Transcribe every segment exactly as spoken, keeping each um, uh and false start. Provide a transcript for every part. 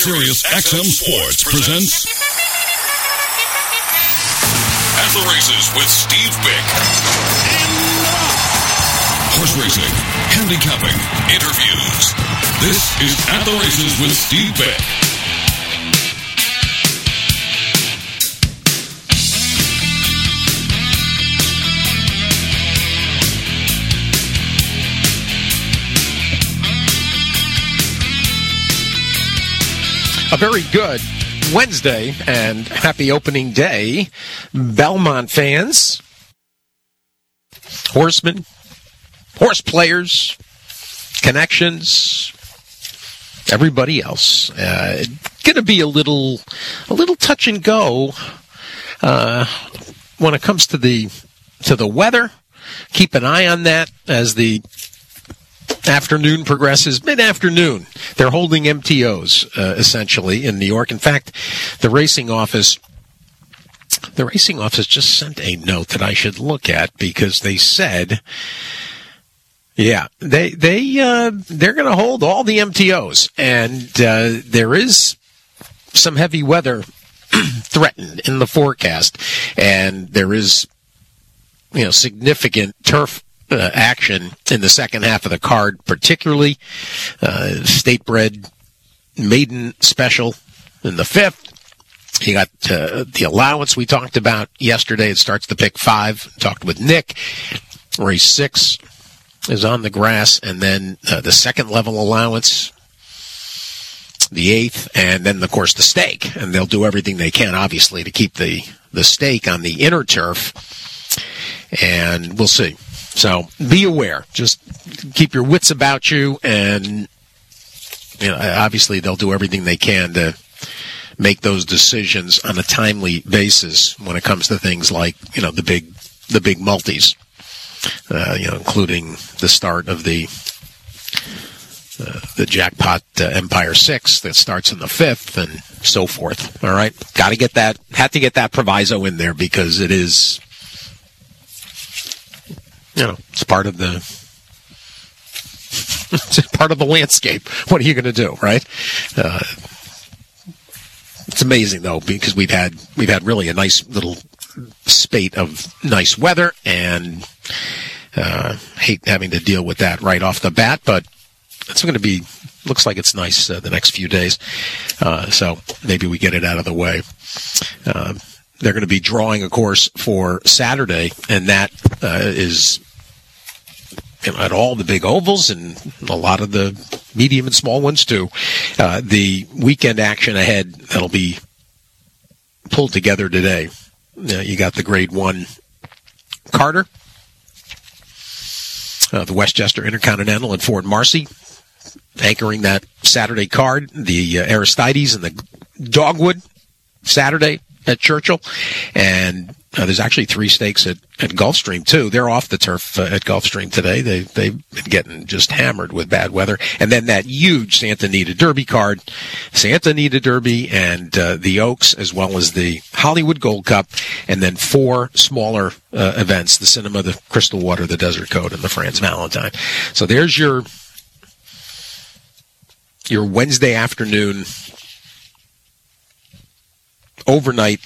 Sirius X M Sports presents At the Races with Steve Bick. Horse racing, handicapping, interviews. This is At the Races with Steve Bick. A very good Wednesday and happy opening day, Belmont fans, horsemen, horse players, connections, everybody else. Uh, going to be a little, a little touch and go uh, when it comes to the to the weather. Keep an eye on that as the afternoon progresses. Mid-afternoon, they're holding M T Os, uh, essentially, in New York. In fact, the racing office, the racing office just sent a note that I should look at because they said, yeah, they, they, uh, they're going to hold all the M T Os. And, uh, there is some heavy weather threatened in the forecast. And there is, you know, significant turf Uh, action in the second half of the card, particularly uh, state-bred maiden special in the fifth. You got uh, the allowance we talked about yesterday. It starts to pick five. Talked with Nick. Race six is on the grass, and then uh, the second level allowance, the eighth, and then, of course, the stake. And they'll do everything they can, obviously, to keep the, the stake on the inner turf. And we'll see. So be aware. Just keep your wits about you, and you know, obviously they'll do everything they can to make those decisions on a timely basis when it comes to things like, you know, the big the big multis, uh, you know, including the start of the uh, the jackpot uh, Empire Six that starts in the fifth, and so forth. All right, got to get that. Had to get that proviso in there because it is. You know, it's part of the it's part of the landscape. What are you going to do, right? Uh, it's amazing though, because we've had we've had really a nice little spate of nice weather, and uh, hate having to deal with that right off the bat. But it's going to be looks like it's nice uh, the next few days. Uh, so maybe we get it out of the way. Uh, They're going to be drawing, of course, for Saturday, and that uh, is you know, at all the big ovals and a lot of the medium and small ones, too. Uh, the weekend action ahead that'll be pulled together today. Uh, you got the Grade one Carter, uh, the Westchester Intercontinental and Ford Marcy, anchoring that Saturday card. The uh, Aristides and the Dogwood Saturday at Churchill, and uh, there's actually three stakes at, at Gulfstream too. They're off the turf uh, at Gulfstream today. They they've been getting just hammered with bad weather. And then that huge Santa Anita Derby card, Santa Anita Derby and uh, the Oaks, as well as the Hollywood Gold Cup, and then four smaller uh, events: the Cinema, the Crystal Water, the Desert Code, and the Franz Valentine. So there's your your Wednesday afternoon. Overnight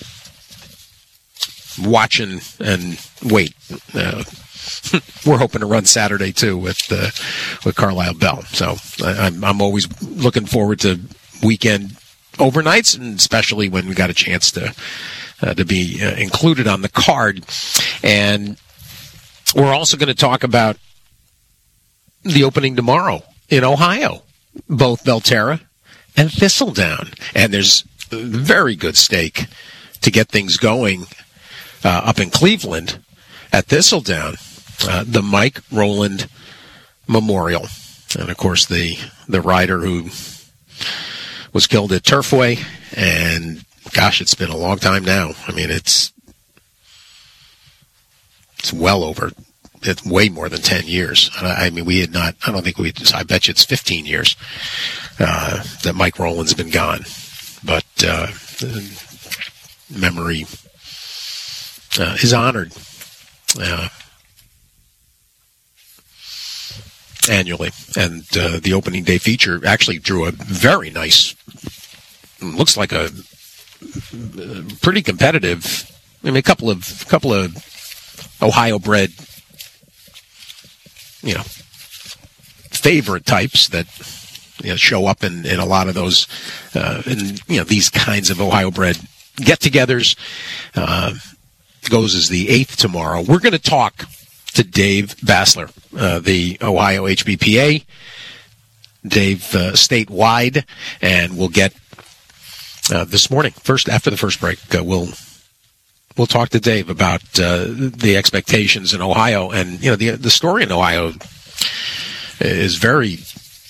watching and wait. Uh, we're hoping to run Saturday too with uh, with Carlisle Bell. So I, I'm I'm always looking forward to weekend overnights, and especially when we got a chance to uh, to be uh, included on the card. And we're also going to talk about the opening tomorrow in Ohio, both Belterra and Thistledown, and there's very good stake to get things going uh, up in Cleveland at Thistledown, uh, the Mike Rowland Memorial. And, of course, the, the rider who was killed at Turfway. And, gosh, it's been a long time now. I mean, it's it's well over, it's way more than ten years. I mean, we had not, I don't think we, I bet you it's fifteen years uh, that Mike Rowland's been gone. But uh, memory uh, is honored uh, annually. And uh, the opening day feature actually drew a very nice looks like a pretty competitive. I mean, a couple of couple of Ohio-bred, you know, favorite types that you know, show up in, in a lot of those, uh, in you know these kinds of Ohio-bred get-togethers. Uh, goes as the eighth tomorrow. We're going to talk to Dave Basler, uh, the Ohio H B P A, Dave uh, statewide, and we'll get uh, this morning first after the first break. Uh, we'll we'll talk to Dave about uh, the expectations in Ohio, and you know the the story in Ohio is very,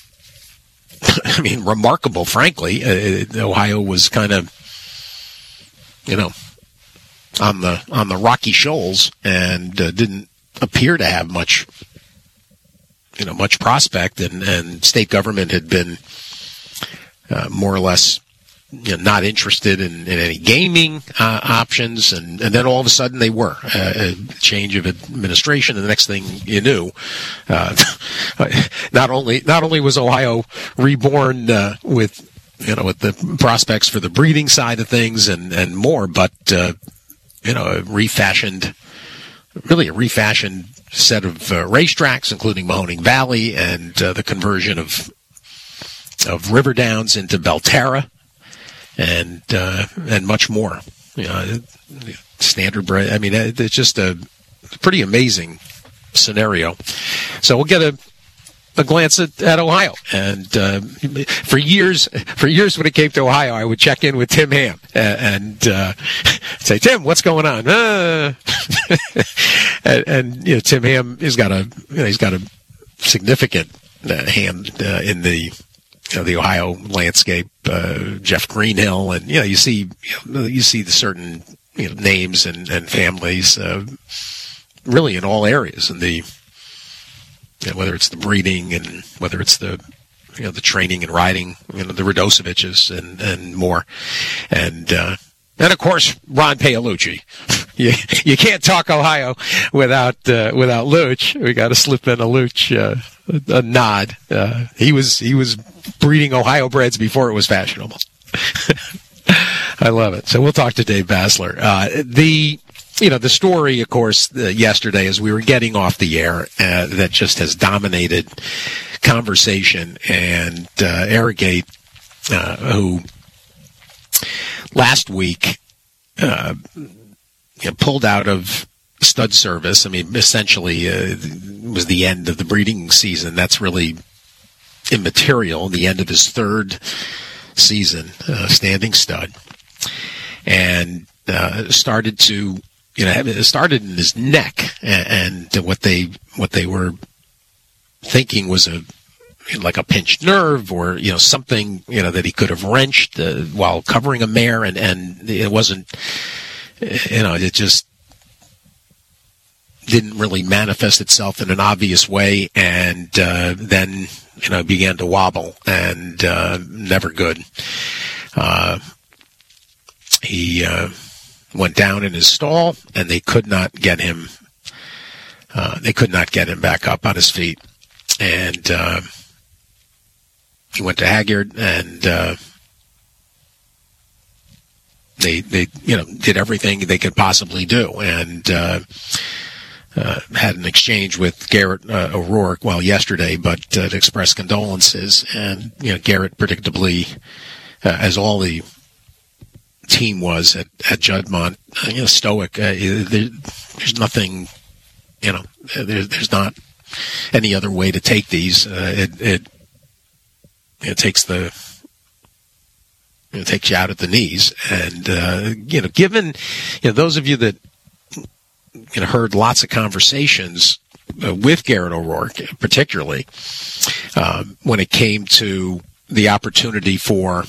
I mean, remarkable. Frankly, uh, Ohio was kind of, you know, on the on the rocky shoals and uh, didn't appear to have much, you know, much prospect, and, and state government had been uh, more or less, you know, not interested in, in any gaming uh, options, and, and then all of a sudden they were. Uh, a change of administration, and the next thing you knew, uh, not only not only was Ohio reborn uh, with, you know, with the prospects for the breeding side of things and, and more, but uh, you know, a refashioned, really a refashioned set of uh, racetracks, including Mahoning Valley and uh, the conversion of of River Downs into Belterra, and uh, and much more. You know, standard bred. I mean, it's just a pretty amazing scenario. So we'll get a. a glance at, at Ohio. And uh, for years, for years when it came to Ohio, I would check in with Tim Ham and, and uh, say, Tim, what's going on? Uh. and, and you know, Tim Ham has got a you know, he's got a significant uh, hand uh, in the you know, the Ohio landscape. Uh, Jeff Greenhill, and you know, you see you, know, you see the certain you know, names and, and families uh, really in all areas in the. You know, whether it's the breeding and whether it's the, you know, the training and riding, you know, the Radoseviches and, and more. And, uh, and of course, Ron Paolucci. you, you can't talk Ohio without, uh, without Luch. We got to slip in a Luch, uh, a, a nod. Uh, he was, he was breeding Ohio breds before it was fashionable. I love it. So we'll talk to Dave Basler. Uh, the, You know, the story, of course, uh, yesterday as we were getting off the air uh, that just has dominated conversation, and uh, Arrogate, uh, who last week uh, you know, pulled out of stud service. I mean, essentially uh, was the end of the breeding season. That's really immaterial. The end of his third season, uh, standing stud, and uh, started to. You know, it started in his neck, and, and what they what they were thinking was a like a pinched nerve, or you know something you know that he could have wrenched uh, while covering a mare, and, and it wasn't. You know, it just didn't really manifest itself in an obvious way, and uh, then you know began to wobble, and uh, never good. Uh, he. Uh, went down in his stall, and they could not get him. Uh, they could not get him back up on his feet, and uh, he went to Hagyard, and uh, they they you know did everything they could possibly do, and uh, uh, had an exchange with Garrett uh, O'Rourke well yesterday, but uh, to express condolences, and you know Garrett predictably, uh, as all the team was at, at Juddmonte, uh, you know, stoic. Uh, there, there's nothing, you know, there, there's not any other way to take these. Uh, it, it it takes the it takes you out at the knees, and uh, you know, given you know those of you that you know heard lots of conversations uh, with Garrett O'Rourke, particularly um, when it came to the opportunity for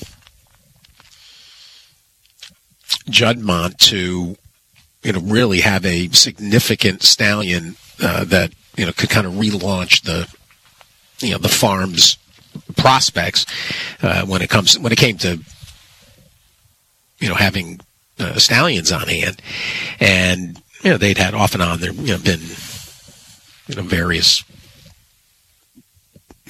Juddmonte to, you know, really have a significant stallion uh, that you know could kind of relaunch the, you know, the farm's prospects uh, when it comes when it came to, you know, having uh, stallions on hand, and you know they'd had off and on there you know been you know various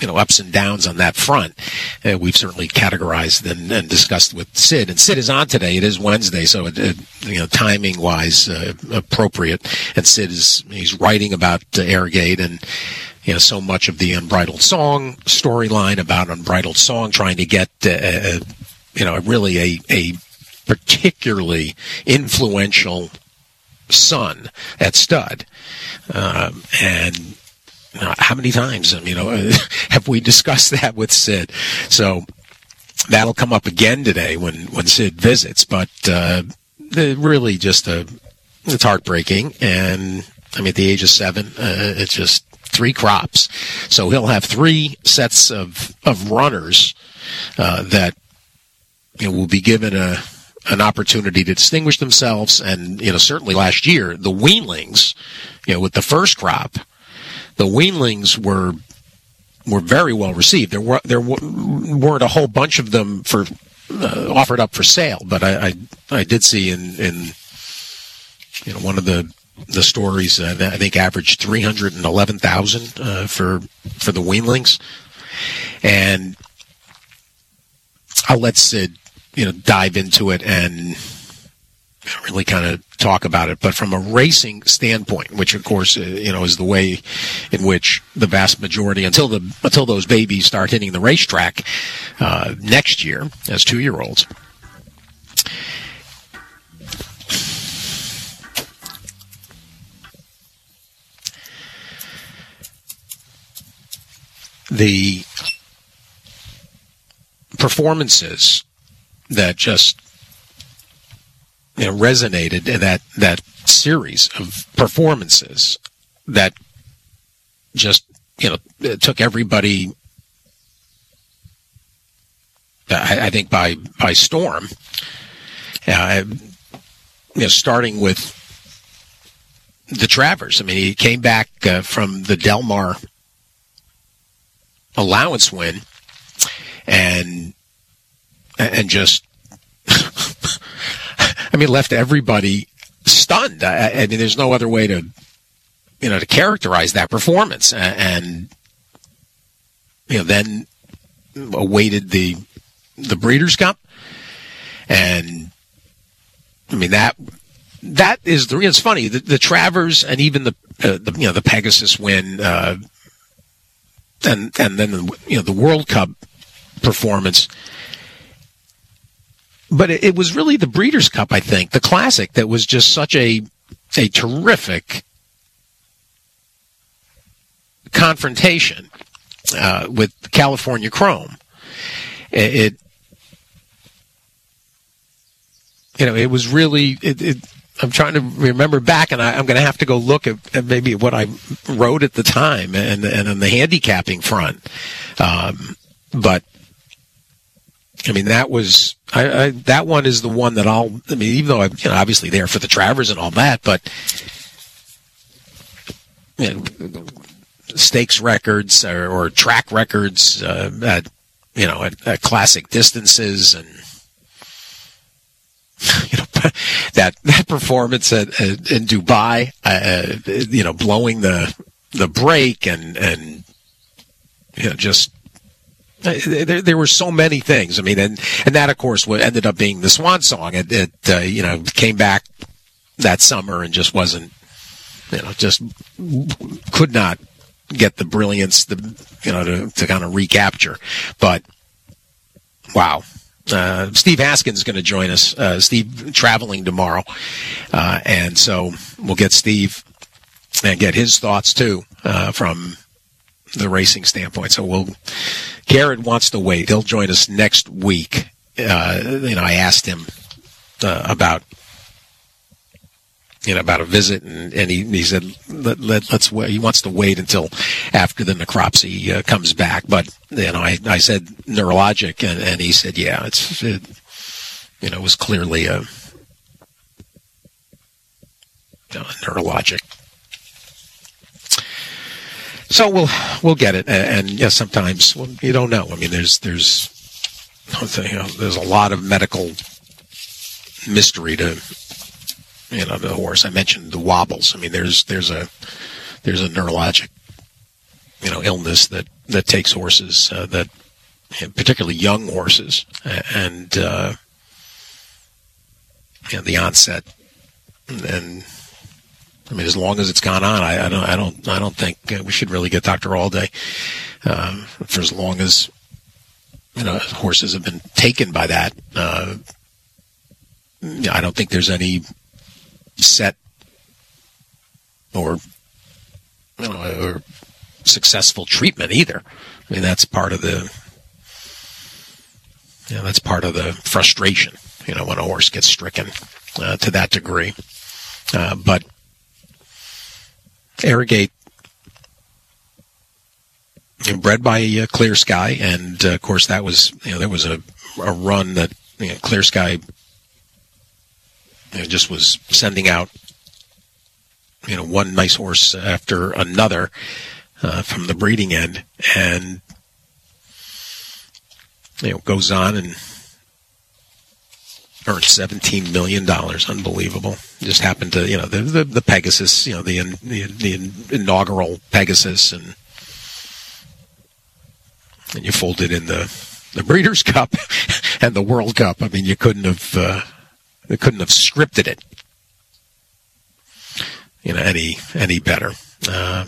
you know, ups and downs on that front. Uh, we've certainly categorized and, and discussed with Sid. And Sid is on today. It is Wednesday, so it, it, you know, timing-wise, uh, appropriate. And Sid is he's writing about uh, Airgate and you know so much of the Unbridled Song storyline about Unbridled Song, trying to get uh, uh, you know really a a particularly influential son at stud, um, and. Uh, how many times, you know, have we discussed that with Sid? So that'll come up again today when, when Sid visits. But uh, really, just a, it's heartbreaking. And I mean, at the age of seven, uh, it's just three crops. So he'll have three sets of of runners uh, that you know, will be given a an opportunity to distinguish themselves. And you know, certainly last year, the weanlings, you know, with the first crop. The weanlings were were very well received. There were there weren't a whole bunch of them for uh, offered up for sale, but I I, I did see in, in you know one of the the stories uh, I think averaged three hundred and eleven thousand uh, for for the weanlings, and I'll let Sid you know dive into it and really kind of talk about it. But from a racing standpoint, which of course uh, you know is the way in which the vast majority until the until those babies start hitting the racetrack uh, next year as two-year-olds. The performances that just you know, resonated in that, that series of performances that just, you know, took everybody, I, I think, by, by storm. Uh, you know, starting with the Travers. I mean, he came back uh, from the Del Mar allowance win and, and just, I mean, left everybody stunned. I, I mean, there's no other way to, you know, to characterize that performance. And, you know, then awaited the the Breeders' Cup, and I mean that that is the. It's funny the, the Travers and even the, uh, the you know the Pegasus win, uh, and and then the, you know the World Cup performance. But it, it was really the Breeders' Cup, I think, the Classic, that was just such a a terrific confrontation uh, with California Chrome. It, it, you know, it was really. It, it, I'm trying to remember back, and I, I'm going to have to go look at, at maybe what I wrote at the time, and and on the handicapping front, um, but. I mean, that was I, I, that one is the one that I'll. I mean, even though I'm you know, obviously there for the Travers and all that, but you know, stakes records or, or track records uh, at you know at, at classic distances, and you know that that performance at, at, in Dubai, uh, you know, blowing the the brake and and you know just. There, there were so many things. I mean, and, and that, of course, what ended up being the Swan Song. It, it uh, you know, came back that summer and just wasn't, you know, just could not get the brilliance, the you know, to, to kind of recapture. But wow, uh, Steve Haskins is going to join us. Uh, Steve traveling tomorrow, uh, and so we'll get Steve and get his thoughts too uh, from the racing standpoint. So we'll. Garrett wants to wait. He'll join us next week. Uh, you know, I asked him uh, about, you know, about a visit, and, and he, he said, let, let, let's wait. He wants to wait until after the necropsy uh, comes back. But, you know, I, I said neurologic, and, and he said, yeah, it's, it, you know, it was clearly a, you know, a neurologic. So we'll we'll get it, and, and yes, yeah, sometimes well, you don't know. I mean, there's there's you know, there's a lot of medical mystery to you know the horse. I mentioned the wobbles. I mean, there's there's a there's a neurologic you know, illness that, that takes horses, uh, that particularly young horses, and uh, you know, the onset. And I mean, as long as it's gone on, I, I don't, I don't, I don't think we should really get Doctor Allday um, for as long as, you know, horses have been taken by that. Uh, I don't think there's any set or, you know, or successful treatment either. I mean, that's part of the, you know, that's part of the frustration, you know, when a horse gets stricken uh, to that degree. Uh, but Arrogate, you know, bred by uh, Clear Sky, and uh, of course that was, you know, there was a, a run that, you know, Clear Sky, you know, just was sending out, you know, one nice horse after another uh, from the breeding end, and you know, goes on and earned seventeen million dollars. Unbelievable. Just happened to, you know, the the, the Pegasus, you know, the, the the inaugural Pegasus, and and you folded in the the Breeders' Cup and the World Cup. I mean, you couldn't have uh, they couldn't have scripted it, you know, any any better. Uh,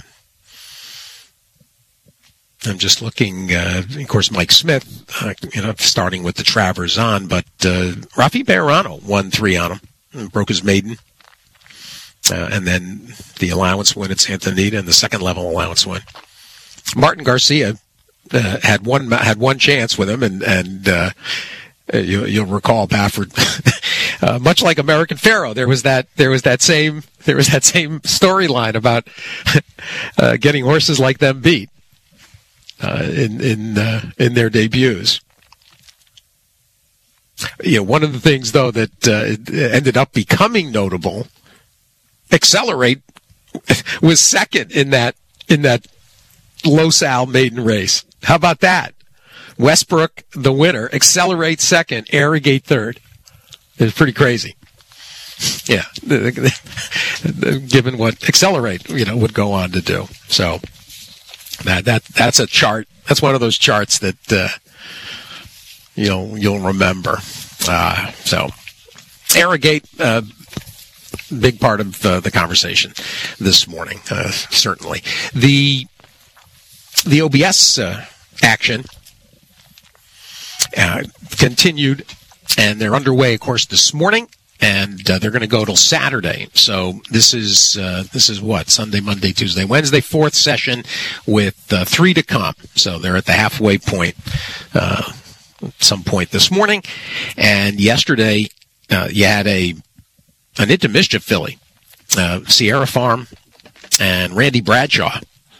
I'm just looking, uh, of course, Mike Smith, uh, you know, starting with the Travers on, but uh, Rafi Bejarano won three on him, and broke his maiden, uh, and then the allowance win at Santa Anita and the second level allowance win. Martin Garcia uh, had one had one chance with him, and and uh, you, you'll recall Baffert, uh, much like American Pharoah, there was that there was that same there was that same storyline about uh, getting horses like them beat. Uh, in in uh, in their debuts. You know, one of the things though that uh, ended up becoming notable, Accelerate was second in that in that Los Al maiden race. How about that? Westbrook the winner, Accelerate second, Arrogate third. It's pretty crazy. Yeah, given what Accelerate, you know, would go on to do. So. That that that's a chart. That's one of those charts that uh, you'll you'll remember. Uh, so, Arrogate, uh, big part of uh, the conversation this morning. Uh, certainly, the the O B S uh, action uh, continued, and they're underway, of course, this morning. And uh, they're going to go till Saturday. So this is uh, this is what? Sunday, Monday, Tuesday, Wednesday, fourth session with uh, three to come. So they're at the halfway point uh, at some point this morning. And yesterday uh, you had a an Into Mischief filly, uh, Sierra Farm and Randy Bradshaw.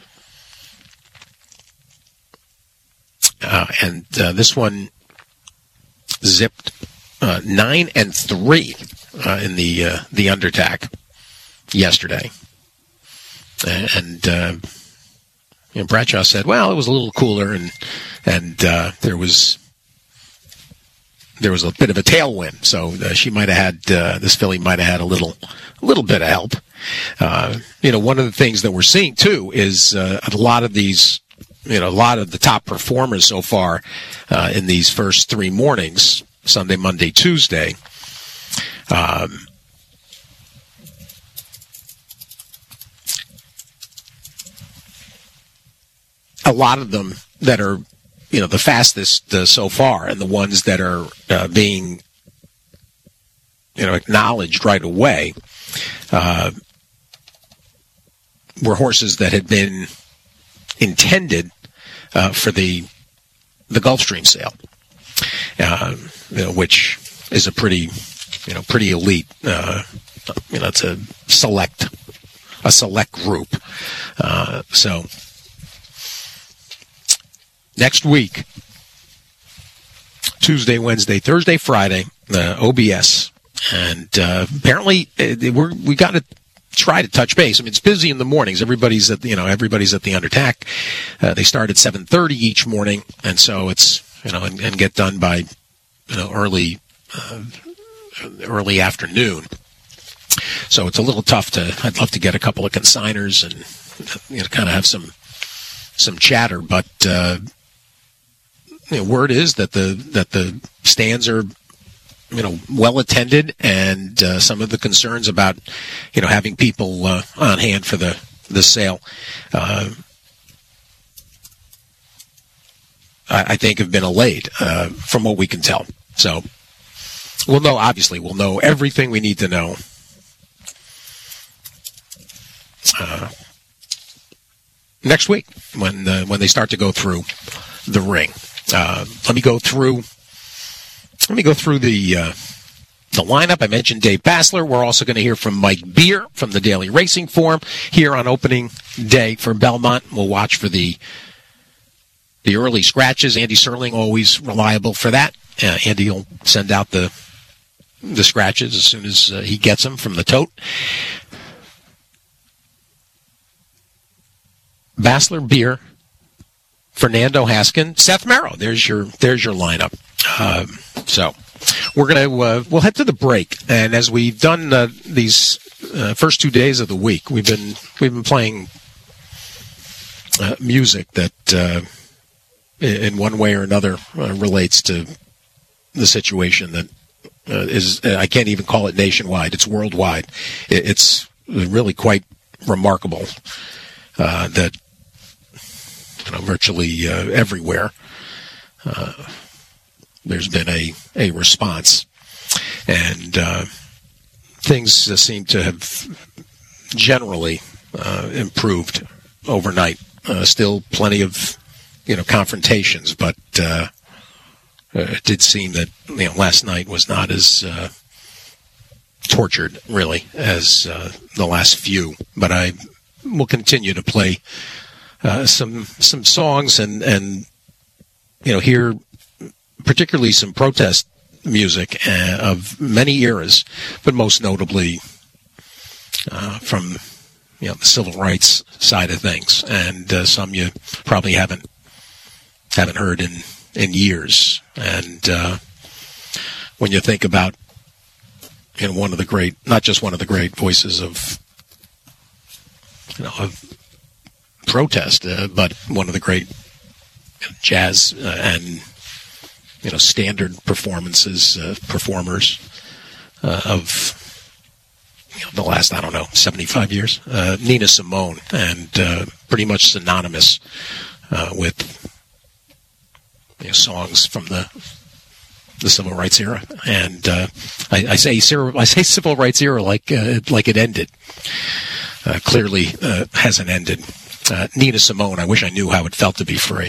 Uh, and uh, this one zipped Uh, nine and three uh, in the uh, the undertack yesterday, and uh, you know, Bradshaw said, "Well, it was a little cooler, and and uh, there was there was a bit of a tailwind, so uh, she might have had uh, this filly might have had a little a little bit of help." Uh, you know, one of the things that we're seeing too is uh, a lot of these, you know, a lot of the top performers so far uh, in these first three mornings. Sunday, Monday, Tuesday. Um, a lot of them that are, you know, the fastest uh, so far, and the ones that are uh, being, you know, acknowledged right away, uh, were horses that had been intended uh, for the the Gulfstream sale. Uh, you know, which is a pretty, you know, pretty elite. Uh, you know, it's a select, a select group. Uh, so next week, Tuesday, Wednesday, Thursday, Friday, uh, O B S, and uh, apparently uh, we're we got to try to touch base. I mean, it's busy in the mornings. Everybody's at you know everybody's at the undertack. Uh, they start at seven thirty each morning, and so it's. You know, and, and get done by, you know, early, uh, early afternoon. So it's a little tough to. I'd love to get a couple of consigners and, you know, kind of have some some chatter, but uh, you know, word is that the that the stands are, you know, well attended, and uh, some of the concerns about, you know, having people uh, on hand for the the sale, uh, I, I think have been allayed uh, from what we can tell. So we'll know. Obviously, we'll know everything we need to know uh, next week when uh, when they start to go through the ring. Uh, let me go through. Let me go through the uh, the lineup. I mentioned Dave Bassler. We're also going to hear from Mike Beer from the Daily Racing Forum here on opening day for Belmont. We'll watch for the the early scratches. Andy Serling, always reliable for that. Uh, Andy will send out the the scratches as soon as uh, he gets them from the tote. Bassler, Beer, Fernando Haskin, Seth Merrow. There's your there's your lineup. Um, so we're gonna uh, we'll head to the break, and as we've done uh, these uh, first two days of the week, we've been we've been playing uh, music that uh, in one way or another uh, relates to the situation that uh, is. Uh, I can't even call it nationwide; it's worldwide. It, it's really quite remarkable uh, that. You know, virtually uh, everywhere, uh, there's been a, a response, and uh, things uh, seem to have generally uh, improved overnight. Uh, still plenty of, you know, confrontations, but uh, it did seem that, you know, last night was not as uh, tortured, really, as uh, the last few. But I will continue to play Uh, some some songs and, and you know, hear particularly some protest music uh, of many eras, but most notably uh, from, you know, the civil rights side of things, and uh, some you probably haven't haven't heard in, in years. And uh, when you think about, you know, one of the great, not just one of the great voices of, you know, of protest, uh, but one of the great jazz uh, and, you know, standard performances, uh, performers uh, of, you know, the last, I don't know, seventy-five years, uh, Nina Simone, and uh, pretty much synonymous uh, with, you know, songs from the the civil rights era. And uh, I, I say I say civil rights era like uh, like it ended. Uh, clearly uh, hasn't ended. Uh, Nina Simone, I wish I knew how it felt to be free.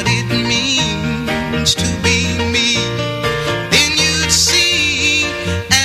To be me, then you'd see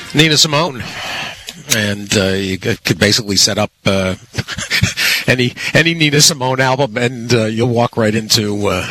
Nina Simone. And uh, you could basically set up uh, any any Nina Simone album, and uh, you'll walk right into uh,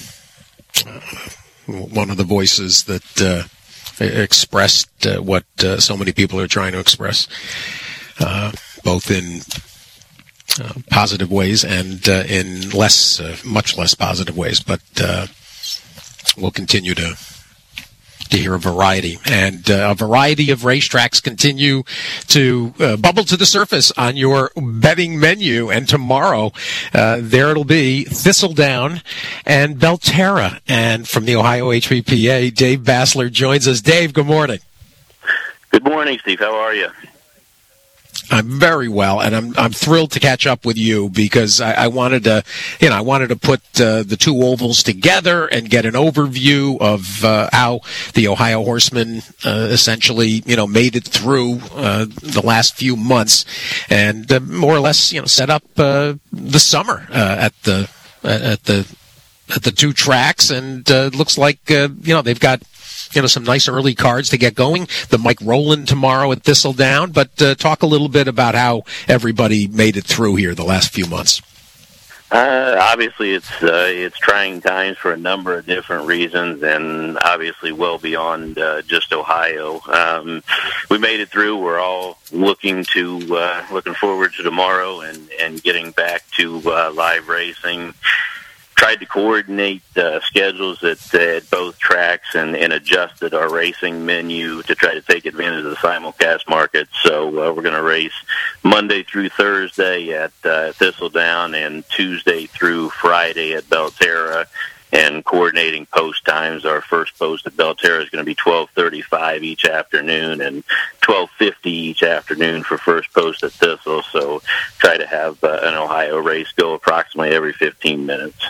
one of the voices that uh, expressed uh, what uh, so many people are trying to express, uh, both in uh, positive ways and uh, in less, uh, much less positive ways. But uh, we'll continue to. to hear a variety. And uh, a variety of racetracks continue to uh, bubble to the surface on your betting menu. And tomorrow, uh, there it'll be Thistledown and Belterra. And from the Ohio H V P A, Dave Bassler joins us. Dave, good morning. Good morning, Steve. How are you? I'm very well, and I'm I'm thrilled to catch up with you because I, I wanted to, you know, I wanted to put uh, the two ovals together and get an overview of uh, how the Ohio Horsemen uh, essentially, you know, made it through uh, the last few months, and uh, more or less, you know, set up uh, the summer uh, at the at the at the two tracks, and uh, it looks like uh, you know they've got. You know, some nice early cards to get going. The Mike Rowland tomorrow at Thistledown. But uh, talk a little bit about how everybody made it through here the last few months. Uh, obviously, it's uh, it's trying times for a number of different reasons, and obviously well beyond uh, just Ohio. Um, we made it through. We're all looking to uh, looking forward to tomorrow and, and getting back to uh, live racing. Tried to coordinate uh, schedules at, at both tracks and, and adjusted our racing menu to try to take advantage of the simulcast market. So uh, we're going to race Monday through Thursday at uh, Thistledown and Tuesday through Friday at Belterra. And coordinating post times, our first post at Belterra is going to be twelve thirty-five each afternoon and twelve fifty each afternoon for first post at Thistle. So try to have uh, an Ohio race go approximately every fifteen minutes.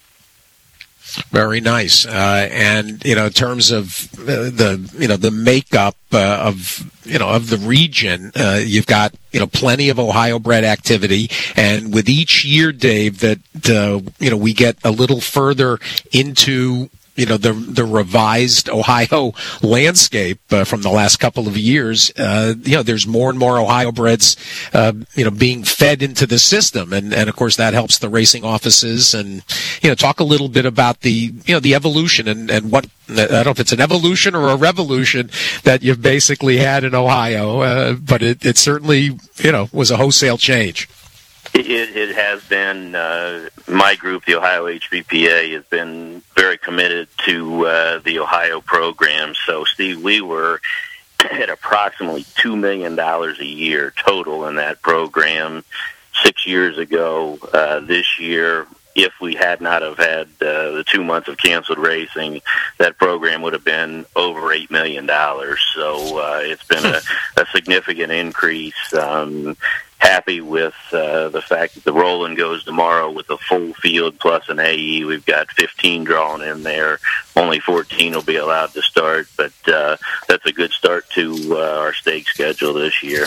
Very nice. Uh, and, you know, in terms of uh, the, you know, the makeup uh, of, you know, of the region, uh, you've got, you know, plenty of Ohio-bred activity. And with each year, Dave, that, uh, you know, we get a little further into, you know, the the revised Ohio landscape uh, from the last couple of years, uh, you know, there's more and more Ohio breds, uh, you know, being fed into the system. And, and, of course, that helps the racing offices. And, you know, talk a little bit about the, you know, the evolution and, and what, I don't know if it's an evolution or a revolution that you've basically had in Ohio, uh, but it, it certainly, you know, was a wholesale change. It, it has been, uh, my group, the Ohio H V P A, has been very committed to uh, the Ohio program. So, Steve, we were at approximately two million dollars a year total in that program six years ago. Uh, this year, if we had not have had uh, the two months of canceled racing, that program would have been over eight million dollars. So uh, it's been a, a significant increase. Um, happy with uh, the fact that the Rowland goes tomorrow with a full field plus an A E. We've got fifteen drawn in there. Only fourteen will be allowed to start, but uh, that's a good start to uh, our stake schedule this year.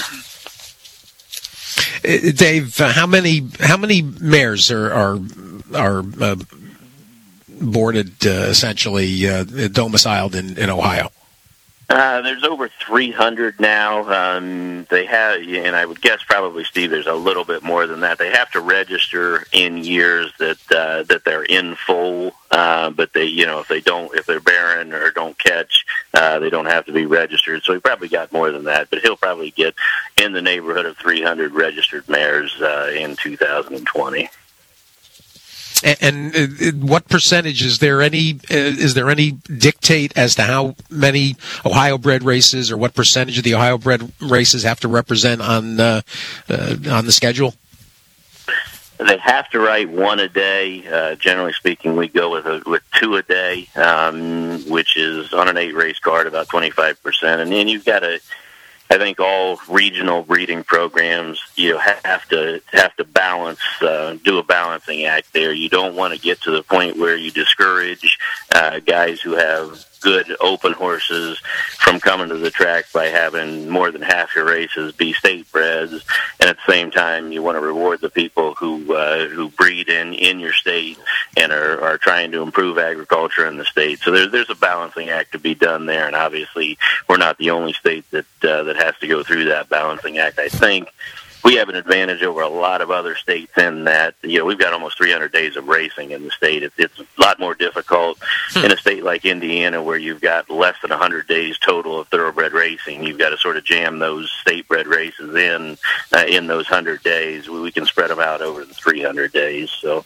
Uh, Dave, uh, how many how many mares are are are uh, boarded uh, essentially uh, domiciled in, in Ohio? Uh, there's over three hundred now. Um, they have, and I would guess probably, Steve, there's a little bit more than that. They have to register in years that uh, that they're in full, uh, but they, you know, if they don't, if they're barren or don't catch, uh, they don't have to be registered. So he probably got more than that, but he'll probably get in the neighborhood of three hundred registered mares uh, in two thousand twenty. And, and uh, what percentage is there any uh, is there any dictate as to how many Ohio-bred races or what percentage of the Ohio-bred races have to represent on uh, uh, on the schedule? They have to write one a day. Uh, generally speaking, we go with a, with two a day, um, which is on an eight race card about twenty-five percent. And then you've got a I think all regional breeding programs, you know, have to have to balance, uh, do a balancing act there. You don't want to get to the point where you discourage uh, guys who have good open horses from coming to the track by having more than half your races be state breds, and at the same time you want to reward the people who uh, who breed in, in your state and are, are trying to improve agriculture in the state. So there's there's a balancing act to be done there, and obviously we're not the only state that uh, that has to go through that balancing act. I think we have an advantage over a lot of other states in that, you know, we've got almost three hundred days of racing in the state. It's, it's a lot more difficult hmm. in a state like Indiana where you've got less than one hundred days total of thoroughbred racing. You've got to sort of jam those state-bred races in uh, in those one hundred days. We, we can spread them out over the three hundred days. So.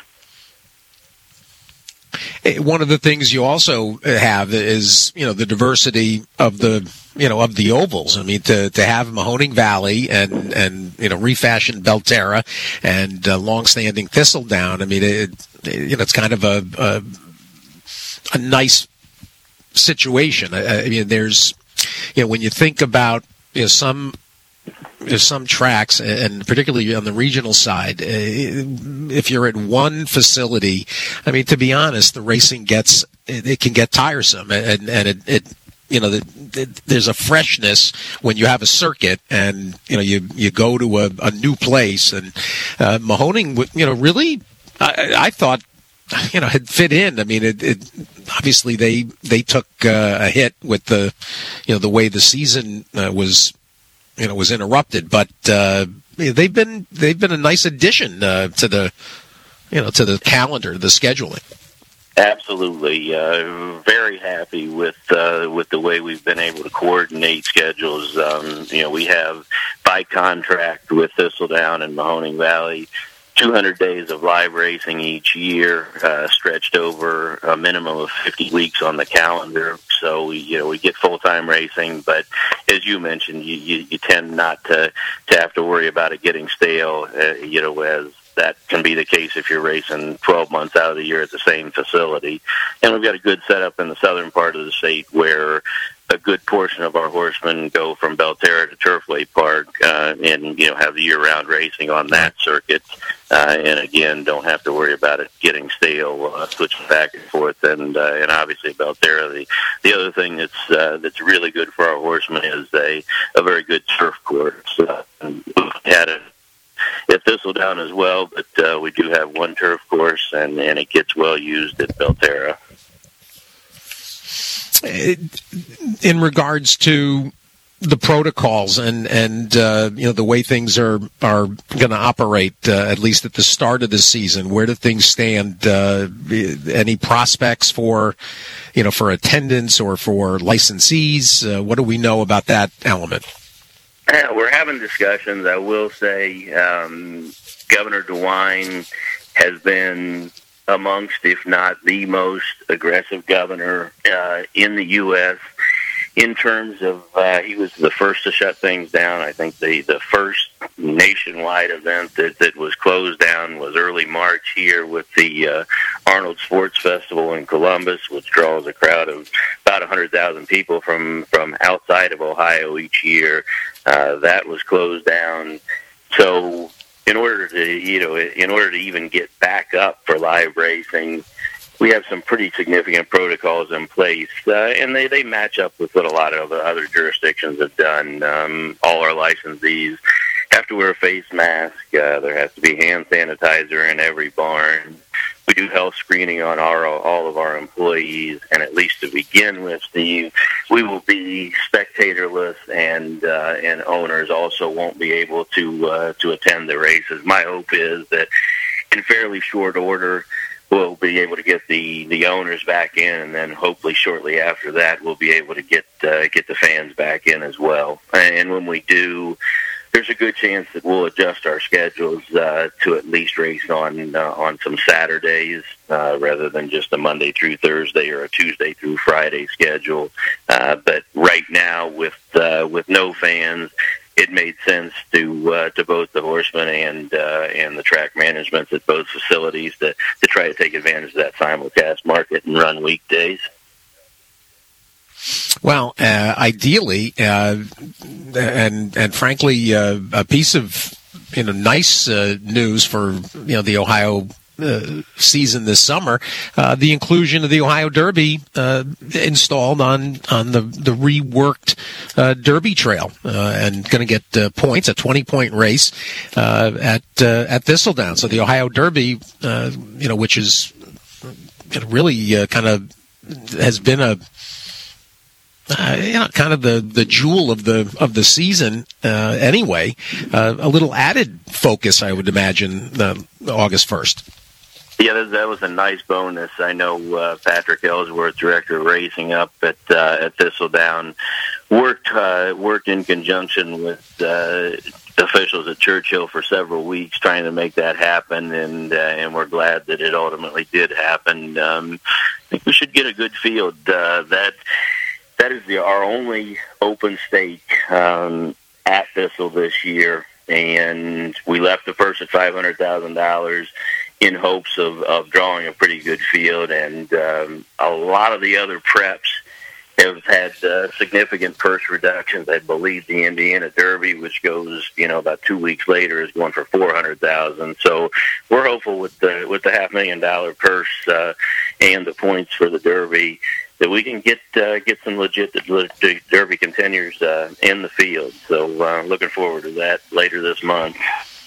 One of the things you also have is, you know, the diversity of the, you know, of the ovals. I mean, to, to have Mahoning Valley and, and, you know, refashioned Belterra and uh, long-standing Thistledown. I mean, it, it, you know, it's kind of a, a, a nice situation. I, I mean, there's, you know, when you think about, you know, some, There's some tracks, and particularly on the regional side, if you're at one facility, I mean, to be honest, the racing gets, it can get tiresome, and, and it, it, you know, it, it, there's a freshness when you have a circuit, and, you know, you, you go to a, a new place, and uh, Mahoning, you know, really, I, I thought, you know, had fit in. I mean, it, it obviously they, they took uh, a hit with the, you know, the way the season uh, was, you know, was interrupted, but uh, they've been they've been a nice addition uh, to the, you know, to the calendar, the scheduling. Absolutely, uh, very happy with uh, with the way we've been able to coordinate schedules. Um, you know, we have by contract with Thistledown and Mahoning Valley, two hundred days of live racing each year, uh, stretched over a minimum of fifty weeks on the calendar. So we, you know, we get full-time racing, but as you mentioned, you, you, you tend not to, to have to worry about it getting stale, uh, you know, as that can be the case if you're racing twelve months out of the year at the same facility. And we've got a good setup in the southern part of the state where a good portion of our horsemen go from Belterra to Turfway Park uh, and, you know, have the year-round racing on that circuit. Uh, and, again, don't have to worry about it getting stale, uh, switching back and forth. And uh, and obviously Belterra, the, the other thing that's uh, that's really good for our horsemen is a, a very good turf course. Uh, we've had it at Thistledown as well, but uh, we do have one turf course, and, and it gets well used at Belterra. In regards to the protocols and and uh, you know, the way things are are going to operate, uh, at least at the start of the season, where do things stand? Uh, any prospects for, you know, for attendance or for licensees? Uh, what do we know about that element? Yeah, we're having discussions. I will say, um, Governor DeWine has been amongst, if not the most aggressive governor uh, in the U S in terms of, uh, he was the first to shut things down. I think the, the first nationwide event that, that was closed down was early March here with the uh, Arnold Sports Festival in Columbus, which draws a crowd of about one hundred thousand people from, from outside of Ohio each year. Uh, that was closed down. So in order to, you know, in order to even get back up for live racing, we have some pretty significant protocols in place, uh, and they, they match up with what a lot of other jurisdictions have done. Um, all our licensees have to wear a face mask. Uh, there has to be hand sanitizer in every barn. We do health screening on our all of our employees, and at least to begin with, Steve, we will be spectatorless, and uh, and owners also won't be able to uh, to attend the races. My hope is that in fairly short order, we'll be able to get the, the owners back in, and then hopefully shortly after that, we'll be able to get uh, get the fans back in as well. And when we do, there's a good chance that we'll adjust our schedules uh, to at least race on uh, on some Saturdays uh, rather than just a Monday through Thursday or a Tuesday through Friday schedule. Uh, but right now, with uh, with no fans, it made sense to uh, to both the horsemen and uh, and the track managements at both facilities to, to try to take advantage of that simulcast market and run weekdays. Well, uh, ideally, uh, and and frankly, uh, a piece of, you know, nice uh, news for, you know, the Ohio uh, season this summer, uh, the inclusion of the Ohio Derby uh, installed on on the the reworked uh, Derby Trail, uh, and going to get uh, points, a twenty point race uh, at uh, at Thistledown. So the Ohio Derby, uh, you know, which is really uh, kind of has been a Uh, you know, kind of the, the jewel of the of the season. Uh, anyway, uh, a little added focus, I would imagine, uh, August first. Yeah, that, that was a nice bonus. I know uh, Patrick Ellsworth, director of racing up at uh, at Thistledown, worked uh, worked in conjunction with uh, officials at Churchill for several weeks trying to make that happen, and uh, and we're glad that it ultimately did happen. Um, I think we should get a good field. Uh, that. That is the, our only open stake um, at Thistle this year, and we left the purse at five hundred thousand dollars in hopes of, of drawing a pretty good field, and um, a lot of the other preps have had uh, significant purse reductions. I believe the Indiana Derby, which goes, you know, about two weeks later, is going for four hundred thousand dollars. So we're hopeful with the with the half million dollar purse uh, and the points for the Derby that we can get uh, get some legit Derby contenders uh, in the field. So uh, looking forward to that later this month.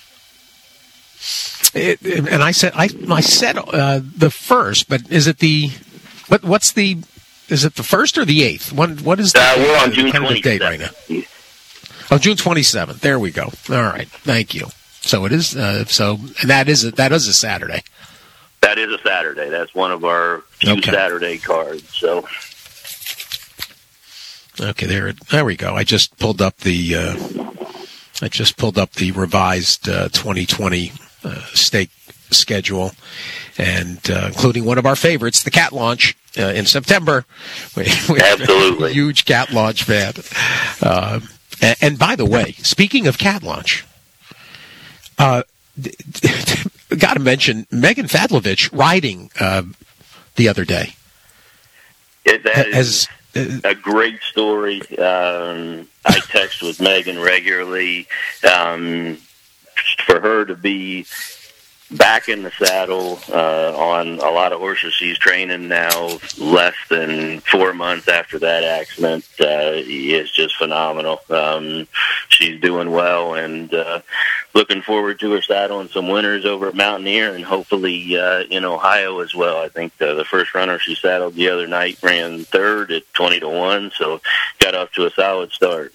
It, and I said I I said uh, the first, but is it the what? What's the is it the first or the eighth? What what is the, uh, we're on the June tentative date right now? Oh, June twenty-seventh. There we go. All right, thank you. So it is. Uh, so and that is a, that is a Saturday. That is a Saturday. That's one of our few okay. Saturday cards. So, okay, there, there we go. I just pulled up the, uh, I just pulled up the revised uh, twenty twenty uh, stake schedule, and uh, including one of our favorites, the Cat Launch uh, in September. We, we Absolutely, huge Cat Launch fan. Uh, and, and by the way, speaking of Cat Launch, uh. Got to mention Megan Fadlovich riding uh, the other day. It, that is As, uh, a great story. Um, I text with Megan regularly. Um, for her to be back in the saddle uh, on a lot of horses she's training now, less than four months after that accident, uh, is just phenomenal. Um, she's doing well, and uh, looking forward to her saddle and some winners over at Mountaineer, and hopefully uh, in Ohio as well. I think the, the first runner she saddled the other night ran third at twenty to one, so got off to a solid start.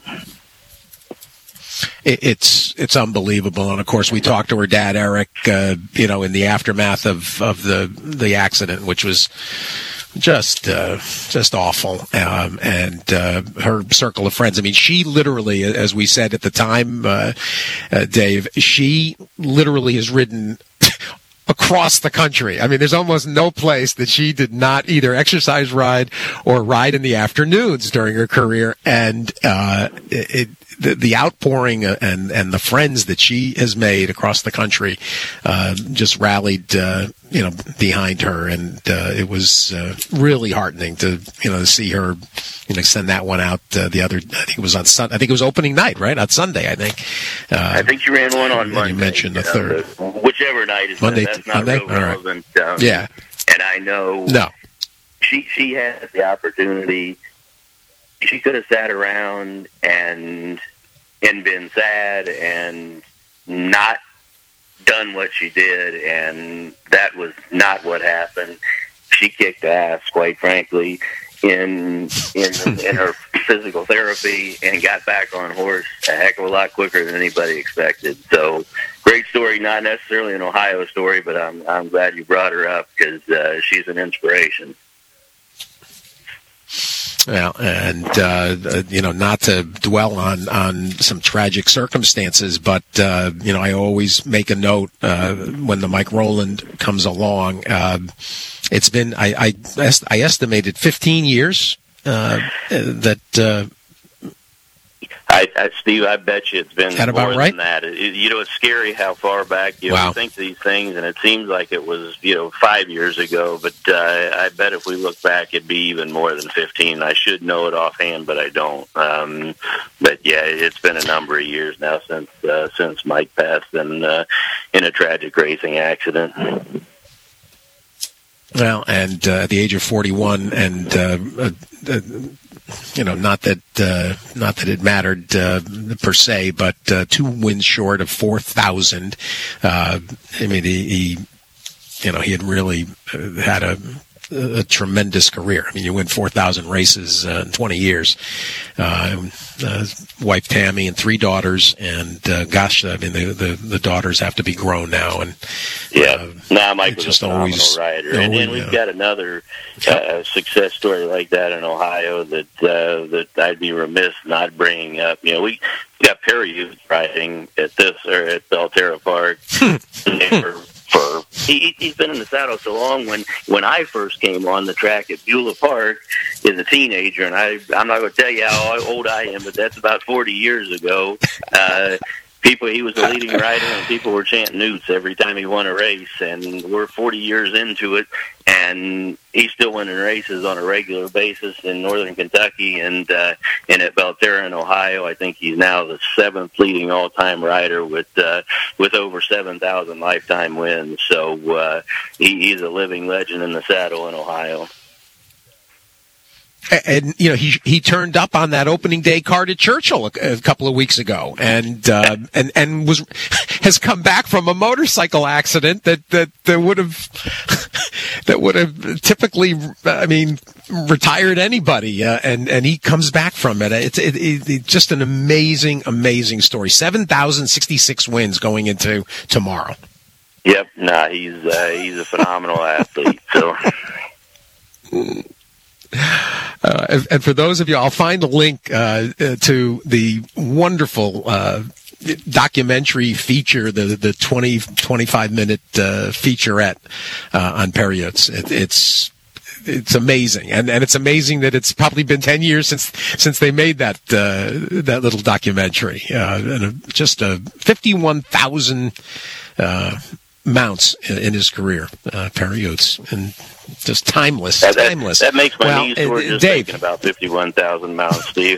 It's it's unbelievable, and of course we talked to her dad, Eric, uh, you know, in the aftermath of, of the the accident, which was just uh, just awful. Um, and uh, her circle of friends. I mean, she literally, as we said at the time, uh, uh, Dave, she literally has ridden across the country. I mean, there's almost no place that she did not either exercise ride or ride in the afternoons during her career, and uh, it. The, the outpouring and, and the friends that she has made across the country uh, just rallied, uh, you know, behind her, and uh, it was uh, really heartening to, you know, to see her, you know, send that one out uh, the other. I think it was on Sun. I think it was opening night, right? On Sunday, I think. Uh, I think she ran one on Monday. You mentioned the third, know, the, whichever night is Monday. That's not Monday? real relevant. Right. Um, yeah, and I know. No, she she had the opportunity. She could have sat around and and been sad and not done what she did, and that was not what happened. She kicked ass, quite frankly, in in in her physical therapy, and got back on horse a heck of a lot quicker than anybody expected. So, great story. Not necessarily an Ohio story, but I'm I'm glad you brought her up because uh, she's an inspiration. Well, and, uh, you know, not to dwell on, on some tragic circumstances, but, uh, you know, I always make a note, uh, when the Mike Rowland comes along. Uh, it's been, I, I, est- I estimated fifteen years, uh, that, uh, I, I, Steve, I bet you it's been that more about right? than that. It, you know, it's scary how far back you, know, wow. you think these things, and it seems like it was, you know, five years ago. But uh, I bet if we look back, it'd be even more than fifteen. I should know it offhand, but I don't. Um, but yeah, it's been a number of years now since uh, since Mike passed in uh, in a tragic racing accident. Well, and uh, at the age of forty-one, and uh, uh, uh, you know, not that uh, not that it mattered uh, per se, but uh, two wins short of four thousand. Uh, I mean, he, he, you know, he had really uh, had a. a tremendous career. I mean, you win four thousand races uh, in twenty years. Uh, uh, wife Tammy and three daughters, and uh, gosh, I mean, the, the the daughters have to be grown now. And yeah, uh, now Mike was just a phenomenal always, rider, you know, and then we've got another uh, success story like that in Ohio that uh, that I'd be remiss not bringing up. You know, we got Perry Youth riding at this or at Belterra Park. for, for he, he's been in the saddle so long. When when I first came on the track at Beulah Park as a teenager, and I I'm not going to tell you how old I am, but that's about forty years ago. Uh, People, he was the leading rider, and people were chanting Newts every time he won a race. And we're forty years into it, and he's still winning races on a regular basis in northern Kentucky and uh, and at Belterra in Ohio. I think he's now the seventh leading all-time rider with uh, with over seven thousand lifetime wins. So uh, he, he's a living legend in the saddle in Ohio. And, you know, he he turned up on that opening day card at Churchill a, a couple of weeks ago, and uh, and and was has come back from a motorcycle accident that that, that would have that would have typically, I mean, retired anybody, uh, and and he comes back from it. It's it, it, it's just an amazing, amazing story. Seven thousand sixty-six wins going into tomorrow. Yep, nah, he's uh, he's a phenomenal athlete. So. Uh, and, and for those of you, I'll find a link uh, to the wonderful uh, documentary feature, the the twenty, twenty-five minute uh, featurette uh, on Perry Youth. It, it's it's amazing, and and it's amazing that it's probably been ten years since since they made that uh, that little documentary. Uh, and a, just a fifty-one thousand uh, mounts in, in his career, uh, Perry Youth, and just timeless, that, that, timeless. That makes my well, knees sore just Dave. thinking about fifty-one thousand mounts, Steve.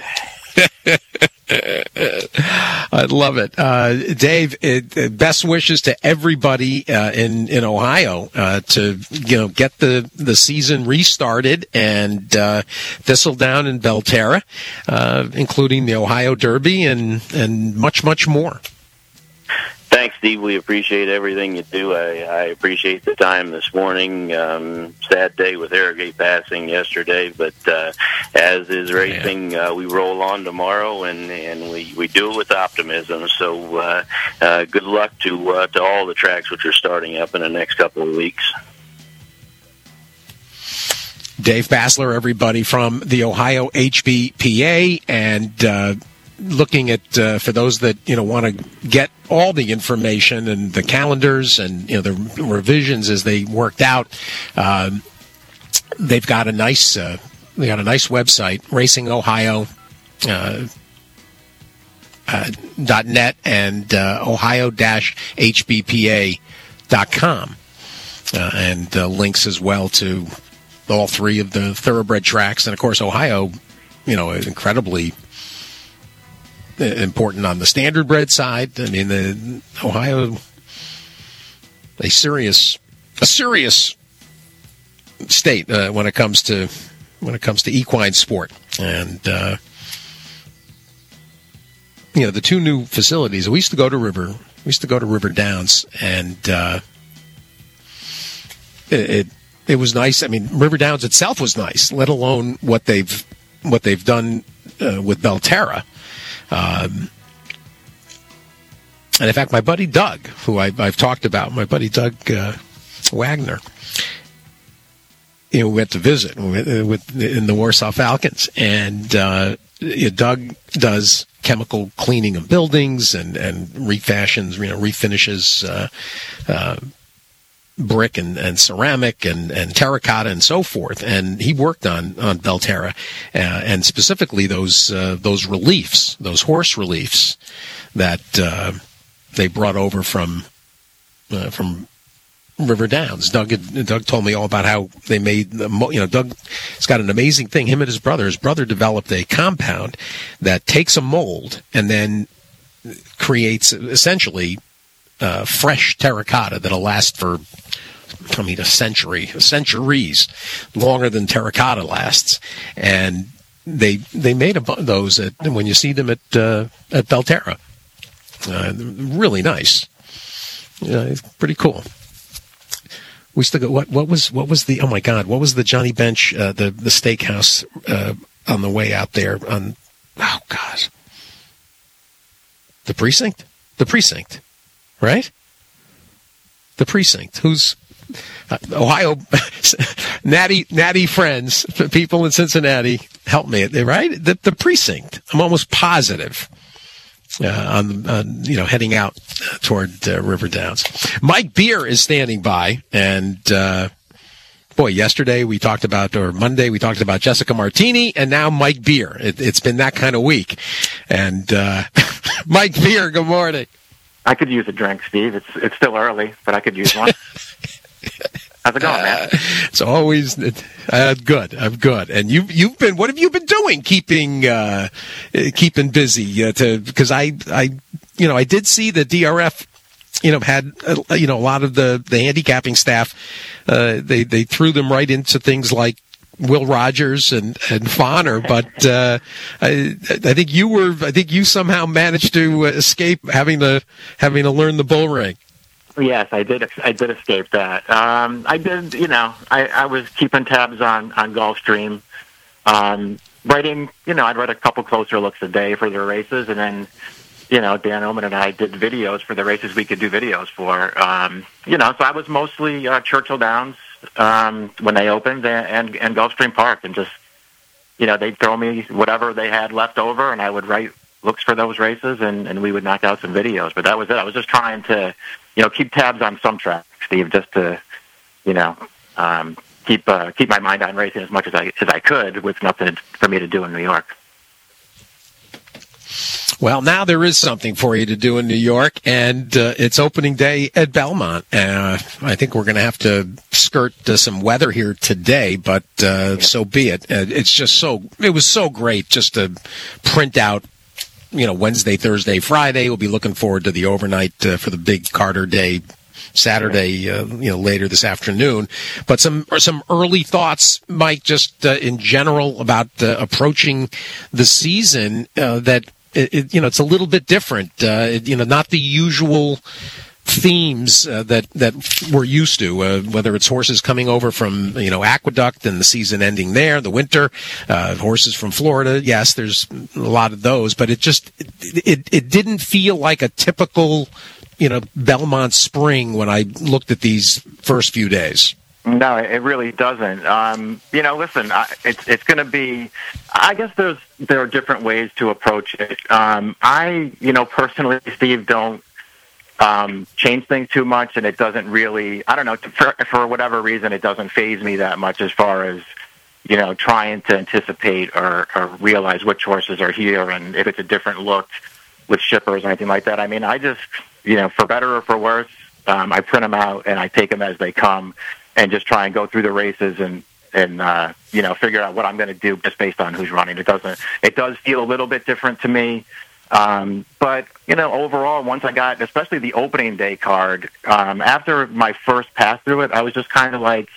I love it. Uh, Dave, it, best wishes to everybody uh, in, in Ohio uh, to, you know, get the, the season restarted and uh, Thistledown and Belterra, uh, including the Ohio Derby and, and much, much more. Thanks, Steve. We appreciate everything you do. I, I appreciate the time this morning. Um, sad day with Harrogate passing yesterday, but uh, as is racing, uh, we roll on tomorrow, and, and we, we do it with optimism. So uh, uh, good luck to uh, to all the tracks which are starting up in the next couple of weeks. Dave Basler, everybody from the Ohio H B P A, and uh, looking at uh, for those that you know want to get all the information and the calendars and you know the revisions as they worked out. Um, they've got a nice uh, they got a nice website, Racing Ohio uh, uh, dot net and uh, Ohio H B P A dot com, uh, and uh, links as well to all three of the thoroughbred tracks, and of course Ohio, you know, incredibly important on the standardbred side. I mean, the Ohio, a serious, a serious state uh, when it comes to when it comes to equine sport, and uh, you know, the two new facilities. We used to go to River, we used to go to River Downs, and uh, it, it it was nice. I mean, River Downs itself was nice, let alone what they've what they've done uh, with Belterra. Um, and in fact, my buddy Doug, who I, I've talked about, my buddy Doug uh, Wagner, you know, we went to visit we went, uh, with in the Warsaw Falcons, and uh, you know, Doug does chemical cleaning of buildings and and refashions, you know, refinishes uh, uh, brick and, and ceramic and, and terracotta and so forth, and he worked on on Belterra, uh, and specifically those uh, those reliefs, those horse reliefs that uh, they brought over from uh, from River Downs. Doug had, Doug told me all about how they made the, you know, Doug has got an amazing thing. Him and his brother, his brother developed a compound that takes a mold and then creates essentially Uh, fresh terracotta that'll last for I mean, a century, centuries longer than terracotta lasts. And they they made a bunch of those at, when you see them at uh, at Belterra. Uh, really nice. Yeah, it's pretty cool. We still got what? What was what was the? Oh my God! What was the Johnny Bench, uh, the the steakhouse uh, on the way out there? On oh God, the precinct, the precinct, right? The precinct. Who's uh, Ohio? natty natty friends, people in Cincinnati, help me. Right? The the precinct. I'm almost positive. Uh, on, on, you know, heading out toward uh, River Downs. Mike Beer is standing by, and uh, boy, yesterday we talked about, or Monday we talked about Jessica Martini, and now Mike Beer. It, it's been that kind of week. And uh, Mike Beer, good morning. I could use a drink, Steve. It's it's still early, but I could use one. How's it going, man? Uh, it's always uh, good. I'm good. And you you've been. What have you been doing? Keeping uh, keeping busy? Uh, to because I I you know I did see the D R F. You know had uh, you know a lot of the the handicapping staff. Uh, they they threw them right into things like Will Rogers and and Fonner, but uh, I I think you were. I think you somehow managed to escape having to having to learn the bull ring. Yes, I did. I did escape that. Um, I did. You know, I, I was keeping tabs on on Gulfstream, um, writing. You know, I'd write a couple closer looks a day for the races, and then, you know, Dan Oman and I did videos for the races we could do videos for. Um, you know, so I was mostly uh, Churchill Downs um, when they opened, and, and and Gulfstream Park, and just, you know, they'd throw me whatever they had left over, and I would write looks for those races, and, and we would knock out some videos. But that was it. I was just trying to, you know, keep tabs on some tracks, Steve, just to, you know, um, keep uh, keep my mind on racing as much as I as I could, with nothing for me to do in New York. Well, now there is something for you to do in New York, and uh, it's opening day at Belmont. Uh, I think we're going to have to skirt uh, some weather here today, but uh, yeah. So be it. Uh, it's just so it was so great just to print out. You know, Wednesday, Thursday, Friday. We'll be looking forward to the overnight uh, for the big Carter Day, Saturday. Uh, you know, later this afternoon. But some some early thoughts, Mike, just uh, in general about uh, approaching the season. Uh, that it, it, you know, it's a little bit different. Uh, it, you know, not the usual themes uh, that that we're used to, uh, whether it's horses coming over from, you know, Aqueduct and the season ending there, the winter, uh, horses from Florida. Yes, there's a lot of those, but it just it, it it didn't feel like a typical, you know, Belmont spring when I looked at these first few days. No, it really doesn't. Um, you know, listen, I, it's it's going to be. I guess there's there are different ways to approach it. Um, I, you know, personally, Steve, don't. Um, change things too much, and it doesn't really, I don't know, for, for whatever reason, it doesn't faze me that much as far as, you know, trying to anticipate or, or realize which horses are here and if it's a different look with shippers or anything like that. I mean, I just, you know, for better or for worse, um, I print them out and I take them as they come and just try and go through the races and, and uh, you know, figure out what I'm going to do just based on who's running. It doesn't, it does feel a little bit different to me. Um, but, you know, overall, once I got, especially the opening day card, um, after my first pass through it, I was just kind of like,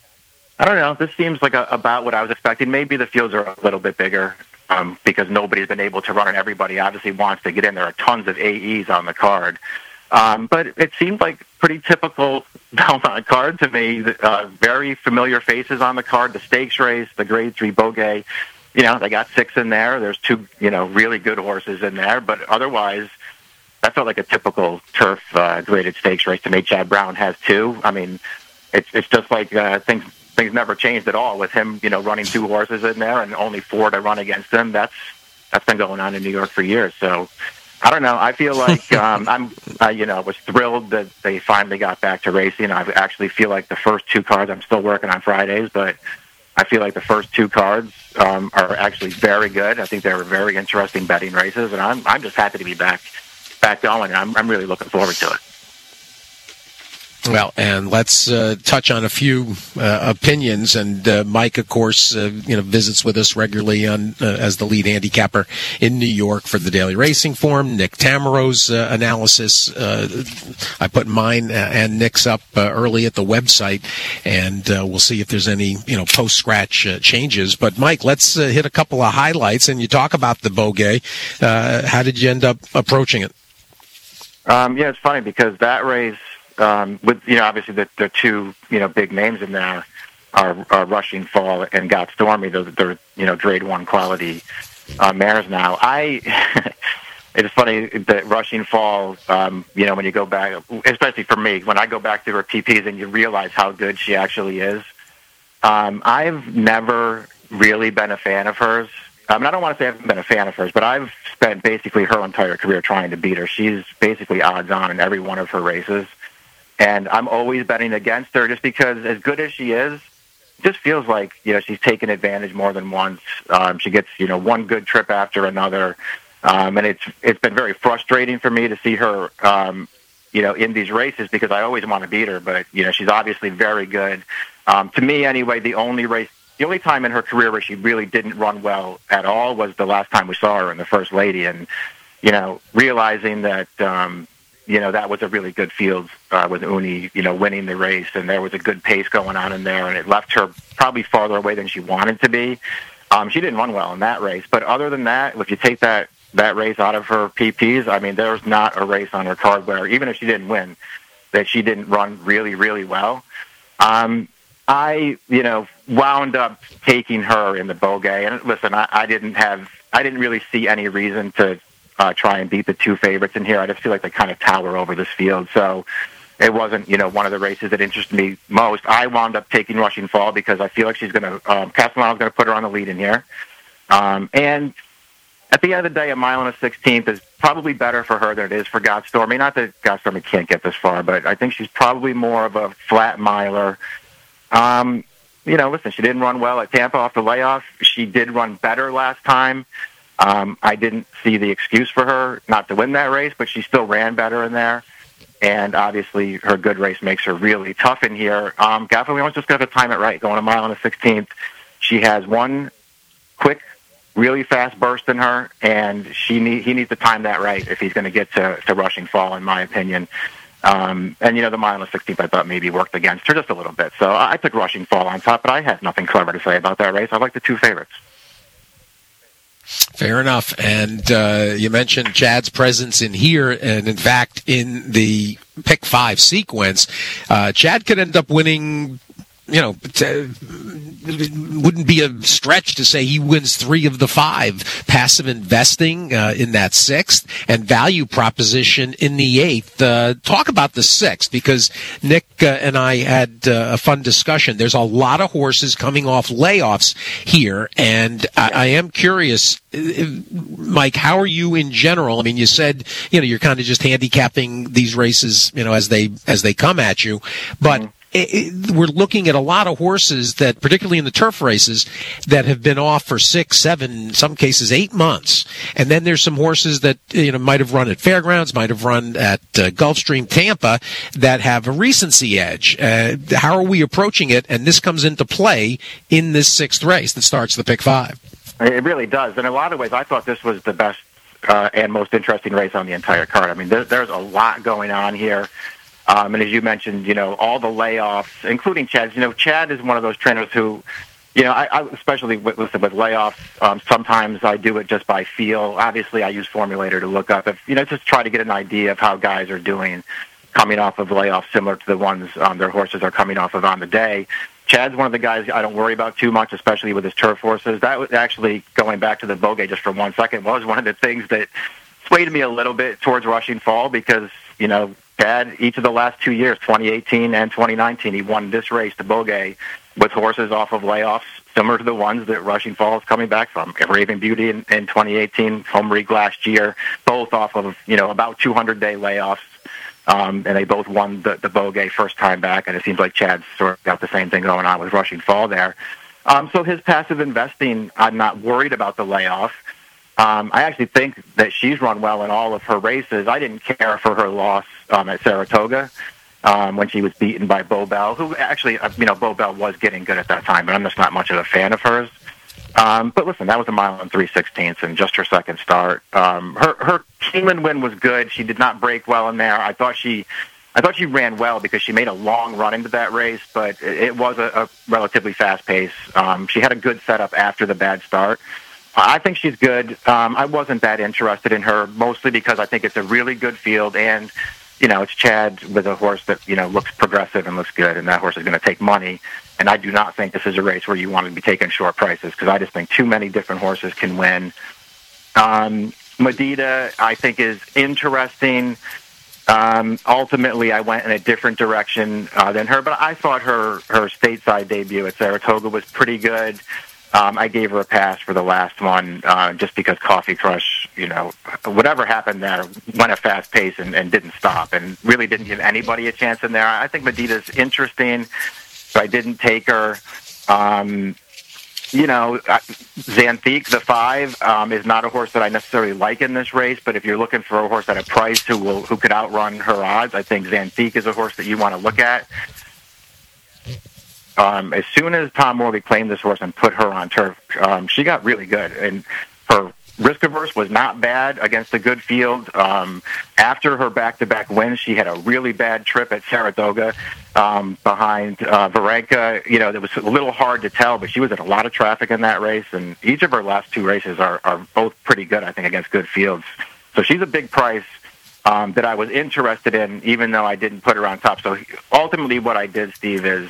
I don't know, this seems like a, about what I was expecting. Maybe the fields are a little bit bigger um, because nobody's been able to run, and everybody obviously wants to get in. There are tons of A Es on the card. Um, but it seemed like pretty typical Belmont card to me. Uh, very familiar faces on the card, the stakes race, the grade three Bogey. You know, they got six in there. There's two, you know, really good horses in there. But otherwise, that felt like a typical turf uh, graded stakes race to me. Chad Brown has two. I mean, it's it's just like uh, things things never changed at all with him, you know, running two horses in there and only four to run against him. That's that's been going on in New York for years. So I don't know. I feel like um, I'm, uh, you know, was thrilled that they finally got back to racing. I actually feel like the first two cards, I'm still working on Fridays, but I feel like the first two cards um, are actually very good. I think they were very interesting betting races, and I'm I'm just happy to be back back going. And I'm I'm really looking forward to it. Well, and let's uh, touch on a few uh, opinions. And uh, Mike, of course, uh, you know, visits with us regularly on uh, as the lead handicapper in New York for the Daily Racing Form. Nick Tamaro's uh, analysis. Uh, I put mine and Nick's up uh, early at the website, and uh, we'll see if there's any you know post scratch uh, changes. But Mike, let's uh, hit a couple of highlights, and you talk about the Beaugay. Uh, how did you end up approaching it? Um, yeah, it's funny because that race. Um, with you know, obviously the, the two you know big names in there are, are Rushing Fall and Got Stormy. They're, they're you know grade one quality uh, mares now. I it's funny that Rushing Fall. Um, you know, when you go back, especially for me, when I go back to her P Ps and you realize how good she actually is. Um, I've never really been a fan of hers. I mean, I don't want to say I haven't been a fan of hers, but I've spent basically her entire career trying to beat her. She's basically odds on in every one of her races. And I'm always betting against her just because as good as she is, it just feels like, you know, she's taken advantage more than once. Um, she gets, you know, one good trip after another. Um, and it's it's been very frustrating for me to see her, um, you know, in these races because I always want to beat her. But, you know, she's obviously very good. Um, to me, anyway, the only race, the only time in her career where she really didn't run well at all was the last time we saw her in the First Lady. And, you know, realizing that, um, you know, that was a really good field uh, with Uni, you know, winning the race, and there was a good pace going on in there, and it left her probably farther away than she wanted to be. Um, she didn't run well in that race, but other than that, if you take that, that race out of her P Ps, I mean, there's not a race on her card where, even if she didn't win, that she didn't run really, really well. Um, I, you know, wound up taking her in the Beaugay, and listen, I, I didn't have, I didn't really see any reason to Uh, try and beat the two favorites in here. I just feel like they kind of tower over this field. So it wasn't, you know, one of the races that interested me most. I wound up taking Rushing Fall because I feel like she's going to, um, Castellano's going to put her on the lead in here. Um, and at the end of the day, a mile and a sixteenth is probably better for her than it is for Got Stormy. Not that Got Stormy can't get this far, but I think she's probably more of a flat miler. Um, you know, listen, she didn't run well at Tampa off the layoff. She did run better last time. Um, I didn't see the excuse for her not to win that race, but she still ran better in there. And obviously, her good race makes her really tough in here. Um, Gaffaliano's just got to time it right, going a mile and a sixteenth. She has one quick, really fast burst in her, and she need, he needs to time that right if he's going to get to, to Rushing Fall, in my opinion. Um, and, you know, the mile and a sixteenth I thought maybe worked against her just a little bit. So I took Rushing Fall on top, but I had nothing clever to say about that race. I like the two favorites. Fair enough. And uh, you mentioned Chad's presence in here, and in fact, in the pick five sequence, uh, Chad could end up winning. You know, it wouldn't be a stretch to say he wins three of the five. Passive investing uh, in that sixth, and value proposition in the eighth. Uh, talk about the sixth, because Nick uh, and I had uh, a fun discussion. There's a lot of horses coming off layoffs here, and I, I am curious, Mike, how are you in general? I mean, you said, you know, you're kind of just handicapping these races, you know, as they as they come at you, but mm-hmm. It, it, we're looking at a lot of horses that, particularly in the turf races, that have been off for six, seven, in some cases eight months. And then there's some horses that, you know, might have run at Fairgrounds, might have run at uh, Gulfstream, Tampa, that have a recency edge. Uh, how are we approaching it? And this comes into play in this sixth race that starts the pick five. It really does. In a lot of ways, I thought this was the best uh, and most interesting race on the entire card. I mean, there, there's a lot going on here. Um, and as you mentioned, you know, all the layoffs, including Chad. You know, Chad is one of those trainers who, you know, I, I especially with, with, with layoffs, um, sometimes I do it just by feel. Obviously, I use Formulator to look up, if, you know, just try to get an idea of how guys are doing coming off of layoffs similar to the ones um, their horses are coming off of on the day. Chad's one of the guys I don't worry about too much, especially with his turf horses. That was actually, going back to the Beaugay just for one second, was one of the things that swayed me a little bit towards Rushing Fall because, you know, Chad, each of the last two years, twenty eighteen and twenty nineteen, he won this race, the Beaugay, with horses off of layoffs, similar to the ones that Rushing Fall is coming back from. Raven Beauty in, in twenty eighteen, Home Rig last year, both off of, you know, about two hundred day layoffs. Um, and they both won the, the Beaugay first time back, and it seems like Chad's sort of got the same thing going on with Rushing Fall there. Um, so his passive investing, I'm not worried about the layoff. Um, I actually think that she's run well in all of her races. I didn't care for her loss um, at Saratoga. um, when she was beaten by Bo Bell, who actually, uh, you know, Bo Bell was getting good at that time, but I'm just not much of a fan of hers. Um, but listen, that was a mile and three sixteenths and just her second start. Um, her her Keeneland win was good. She did not break well in there. I thought she, I thought she ran well because she made a long run into that race, but it, it was a, a relatively fast pace. Um, she had a good setup after the bad start. I think she's good. Um, I wasn't that interested in her, mostly because I think it's a really good field, and you know, it's Chad with a horse that, you know, looks progressive and looks good, and that horse is going to take money. And I do not think this is a race where you want to be taking short prices, because I just think too many different horses can win. Um, Medita, I think, is interesting. Um, ultimately, I went in a different direction uh, than her, but I thought her, her stateside debut at Saratoga was pretty good. Um, I gave her a pass for the last one uh, just because Coffee Crush, you know, whatever happened there, went at fast pace and, and didn't stop and really didn't give anybody a chance in there. I think Medita's interesting, so I didn't take her. Um, you know, Xanthique, the five, um, is not a horse that I necessarily like in this race, but if you're looking for a horse at a price who will who could outrun her odds, I think Xanthique is a horse that you want to look at. Um, as soon as Tom Morley claimed this horse and put her on turf, um, she got really good. And her risk averse was not bad against a good field. Um, after her back-to-back wins, she had a really bad trip at Saratoga um, behind uh, Varenka. You know, it was a little hard to tell, but she was in a lot of traffic in that race. And each of her last two races are, are both pretty good, I think, against good fields. So she's a big price um, that I was interested in, even though I didn't put her on top. So ultimately what I did, Steve, is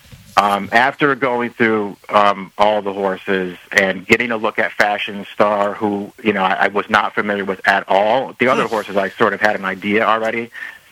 Um, after going through um, all the horses and getting a look at Fashion Star, who, you know, I, I was not familiar with at all. The other horses I sort of had an idea already.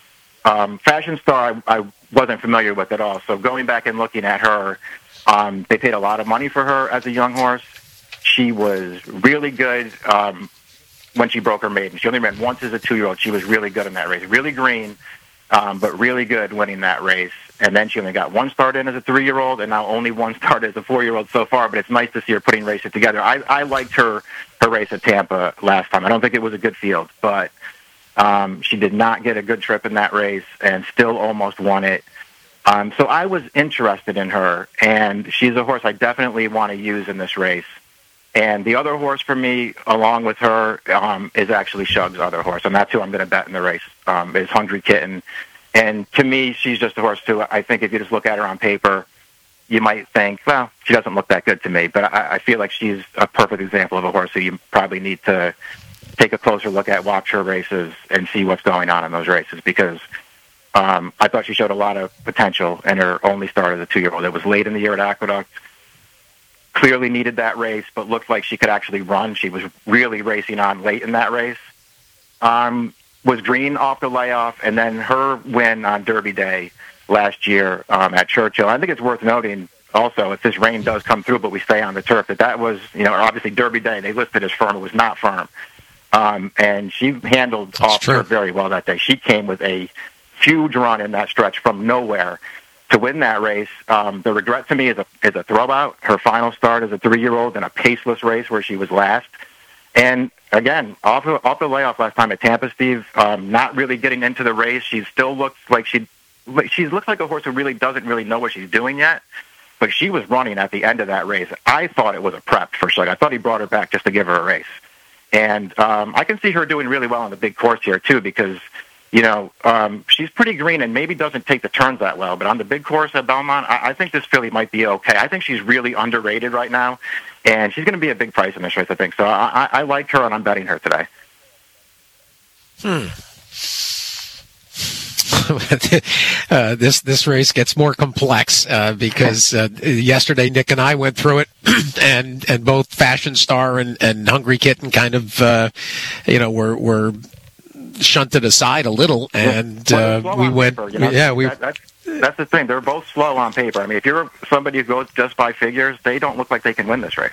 Um, Fashion Star I, I wasn't familiar with at all. So going back and looking at her, um, they paid a lot of money for her as a young horse. She was really good um, when she broke her maiden. She only ran once as a two-year-old. She was really good in that race. Really green, um, but really good winning that race. And then she only got one start in as a three-year-old, and now only one start as a four-year-old so far. But it's nice to see her putting races together. I, I liked her her race at Tampa last time. I don't think it was a good field, but um, she did not get a good trip in that race and still almost won it. Um, so I was interested in her, and she's a horse I definitely want to use in this race. And the other horse for me, along with her, um, is actually Shug's other horse, and that's who I'm going to bet in the race, um, is Hungry Kitten. And to me, she's just a horse, too. I think if you just look at her on paper, you might think, well, she doesn't look that good to me. But I, I feel like she's a perfect example of a horse who you probably need to take a closer look at, watch her races, and see what's going on in those races. Because um, I thought she showed a lot of potential in her only start as a two-year-old. It was late in the year at Aqueduct. Clearly needed that race, but looked like she could actually run. She was really racing on late in that race. Um... was green off the layoff, and then her win on Derby Day last year um, at Churchill. I think it's worth noting also, if this rain does come through but we stay on the turf, that that was, you know, obviously Derby Day, they listed as firm. It was not firm. Um, and she handled That's off turf very well that day. She came with a huge run in that stretch from nowhere to win that race. Um, the regret to me is a, is a throwout. Her final start as a three-year-old in a paceless race where she was last. And again, off the, off the layoff last time at Tampa, Steve, um, not really getting into the race. She still looks like she she looks like a horse who really doesn't really know what she's doing yet. But she was running at the end of that race. I thought it was a prep for Shug. I thought he brought her back just to give her a race. And um, I can see her doing really well on the big course here, too, because, you know, um, she's pretty green and maybe doesn't take the turns that well. But on the big course at Belmont, I, I think this filly might be okay. I think she's really underrated right now. And she's going to be a big price in this race, I think. So I, I, I liked her, and I'm betting her today. Hmm. uh, this this race gets more complex uh, because uh, yesterday Nick and I went through it, and and both Fashion Star and, and Hungry Kitten kind of uh, you know were were shunted aside a little, and uh, we went paper, you know? yeah we. That, that's, That's the thing. They're both slow on paper. I mean, if you're somebody who goes just by figures, they don't look like they can win this race.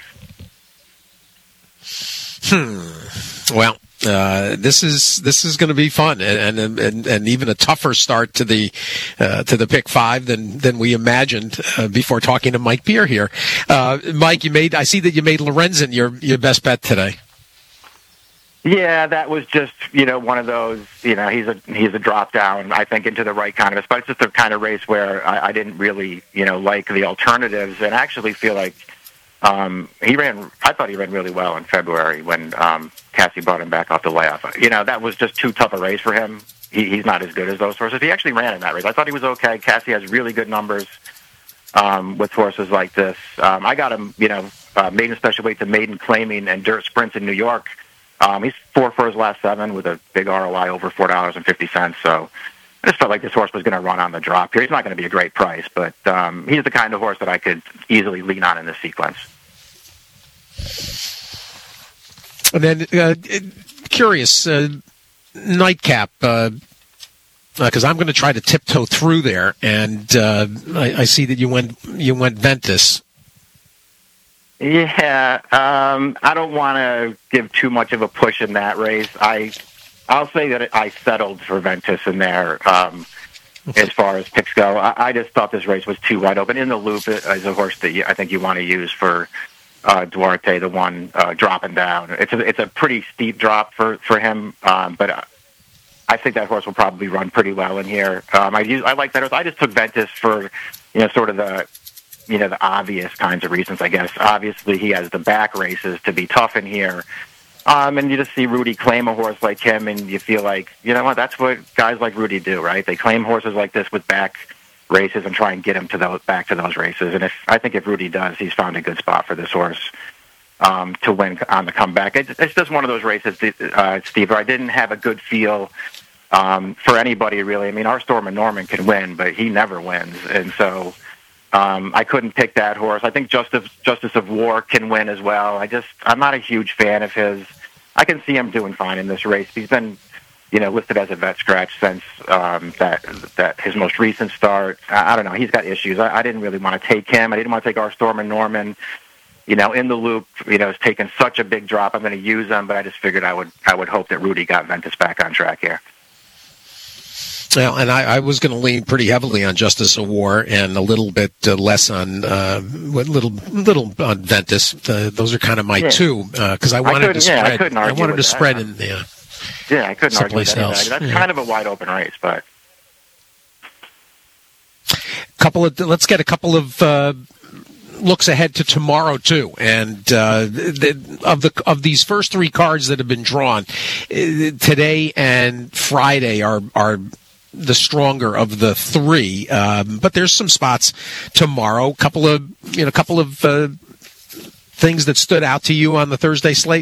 Hmm. Well, uh, this is this is going to be fun, and and, and and even a tougher start to the uh, to the pick five than than we imagined uh, before talking to Mike Beer here. Uh, Mike, you made I see that you made Lorenzen your your best bet today. Yeah, that was just, you know, one of those, you know, he's a he's a drop down, I think, into the right kind of, but it's just the kind of race where I, I didn't really, you know, like the alternatives, and actually feel like um, he ran, I thought he ran really well in February when um, Cassie brought him back off the layoff. You know, that was just too tough a race for him. He, he's not as good as those horses. He actually ran in that race. I thought he was okay. Cassie has really good numbers um, with horses like this. Um, I got him, you know, uh, maiden special weight to maiden claiming and dirt sprints in New York. Um, he's four for his last seven with a big R O I over four dollars and fifty cents. So I just felt like this horse was going to run on the drop here. He's not going to be a great price, but um, he's the kind of horse that I could easily lean on in this sequence. And then, uh, curious, uh, nightcap, because uh, uh, I'm going to try to tiptoe through there, and uh, I, I see that you went you went Ventus. Yeah, um, I don't want to give too much of a push in that race. I, I'll say that I settled for Ventus in there um, as far as picks go. I, I just thought this race was too wide open. In the Loop is a horse that you, I think you want to use for uh, Duarte, the one uh, dropping down. It's a, it's a pretty steep drop for, for him, um, but I think that horse will probably run pretty well in here. Um, I, use, I like that horse. I just took Ventus for, you know, sort of the... you know, the obvious kinds of reasons, I guess. Obviously, he has the back races to be tough in here. Um, and you just see Rudy claim a horse like him, and you feel like, you know what, that's what guys like Rudy do, right? They claim horses like this with back races and try and get him to those, back to those races. And if I think if Rudy does, he's found a good spot for this horse um, to win on the comeback. It's, it's just one of those races, uh, Steve, where I didn't have a good feel um, for anybody, really. I mean, our Storm and Norman can win, but he never wins. And so... Um, I couldn't pick that horse. I think Justice Justice of War can win as well. I just, I'm not a huge fan of his. I can see him doing fine in this race. He's been, you know, listed as a vet scratch since um, that that his most recent start. I, I don't know. He's got issues. I, I didn't really want to take him. I didn't want to take our Storm and Norman. You know, in the Loop, you know, it's taken such a big drop. I'm going to use him, but I just figured I would I would hope that Rudy got Ventus back on track here. Well, and I, I was going to lean pretty heavily on Justice of War and a little bit uh, less on uh, little little on Ventus. Uh, those are kind of my yeah. two because uh, I wanted I to spread. Yeah, I, couldn't argue I wanted with to that. spread in there. Yeah, I couldn't argue with that. Else. That's yeah. kind of a wide open race, but couple of let's get a couple of. Uh, looks ahead to tomorrow too, and uh, the, of the of these first three cards that have been drawn uh, today and Friday are are the stronger of the three. Um, but there's some spots tomorrow. Couple of you know, couple of uh, things that stood out to you on the Thursday slate.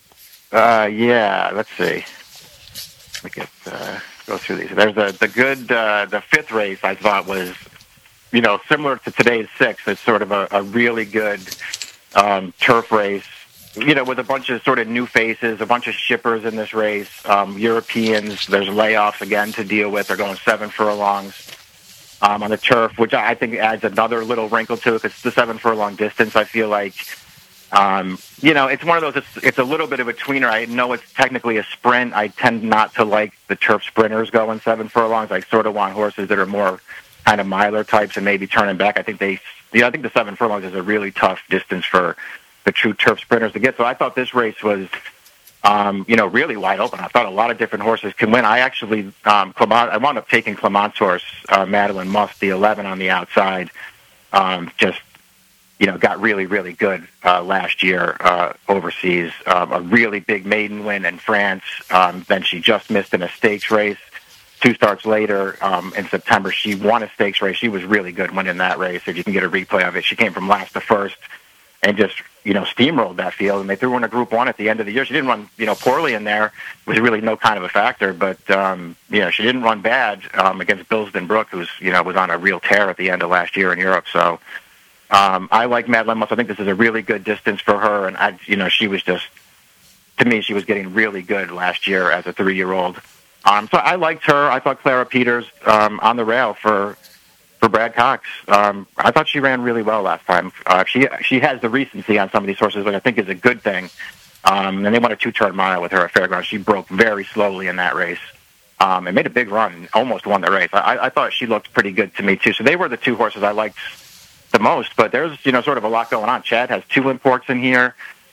Uh, yeah, let's see. Let me get uh, go through these. There's the the good uh, the fifth race I thought was. You know, similar to today's sixth, it's sort of a, a really good um, turf race, you know, with a bunch of sort of new faces, a bunch of shippers in this race, um, Europeans. There's layoffs, again, to deal with. They're going seven furlongs um, on the turf, which I think adds another little wrinkle to it. It's the seven furlong distance, I feel like. Um, you know, it's one of those, it's, it's a little bit of a tweener. I know it's technically a sprint. I tend not to like the turf sprinters going seven furlongs. I sort of want horses that are more kind of miler types and maybe turning back. I think they, you know, I think the seven furlongs is a really tough distance for the true turf sprinters to get. So I thought this race was, um, you know, really wide open. I thought a lot of different horses can win. I actually, um, Clement, I wound up taking Clement's horse, uh, Madeline Must, the eleven on the outside. Um, just, you know, got really, really good uh, last year uh, overseas. Um, a really big maiden win in France. Um, then she just missed in a stakes race. Two starts later, um, in September, she won a stakes race. She was really good winning that race. If you can get a replay of it, she came from last to first and just, you know, steamrolled that field. And they threw her in a Group One at the end of the year. She didn't run, you know, poorly in there. It was really no kind of a factor. But, um, you know, she didn't run bad um, against Bilsden Brook, who's, you know, was on a real tear at the end of last year in Europe. So um, I like Madeline Must. I think this is a really good distance for her. And, I, you know, she was just, to me, she was getting really good last year as a three-year-old. Um, so I liked her. I thought Clara Peters um, on the rail for for Brad Cox. Um, I thought she ran really well last time. Uh, she she has the recency on some of these horses, which I think is a good thing. Um, and they won a two-turn mile with her at Fairgrounds. She broke very slowly in that race um, and made a big run and almost won the race. I, I thought she looked pretty good to me, too. So they were the two horses I liked the most. But there's, you know, sort of a lot going on. Chad has two imports in here.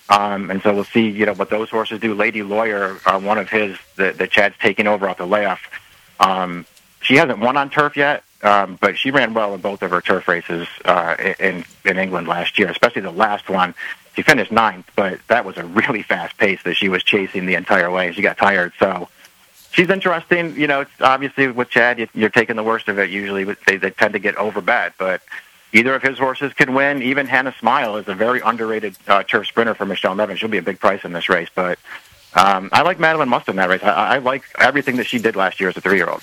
Um, and so we'll see, you know, what those horses do. Lady Lawyer, uh, one of his that, that Chad's taking over off the layoff. Um, she hasn't won on turf yet, um, but she ran well in both of her turf races uh, in in England last year, especially the last one. She finished ninth, but that was a really fast pace that she was chasing the entire way. She got tired, so she's interesting. You know, it's obviously with Chad, you're taking the worst of it. Usually, they, they tend to get overbet, but either of his horses could win. Even Hannah Smile is a very underrated uh, turf sprinter for Michelle Nevin. She'll be a big price in this race, but um, I like Madeline Must in that race. I, I like everything that she did last year as a three-year-old.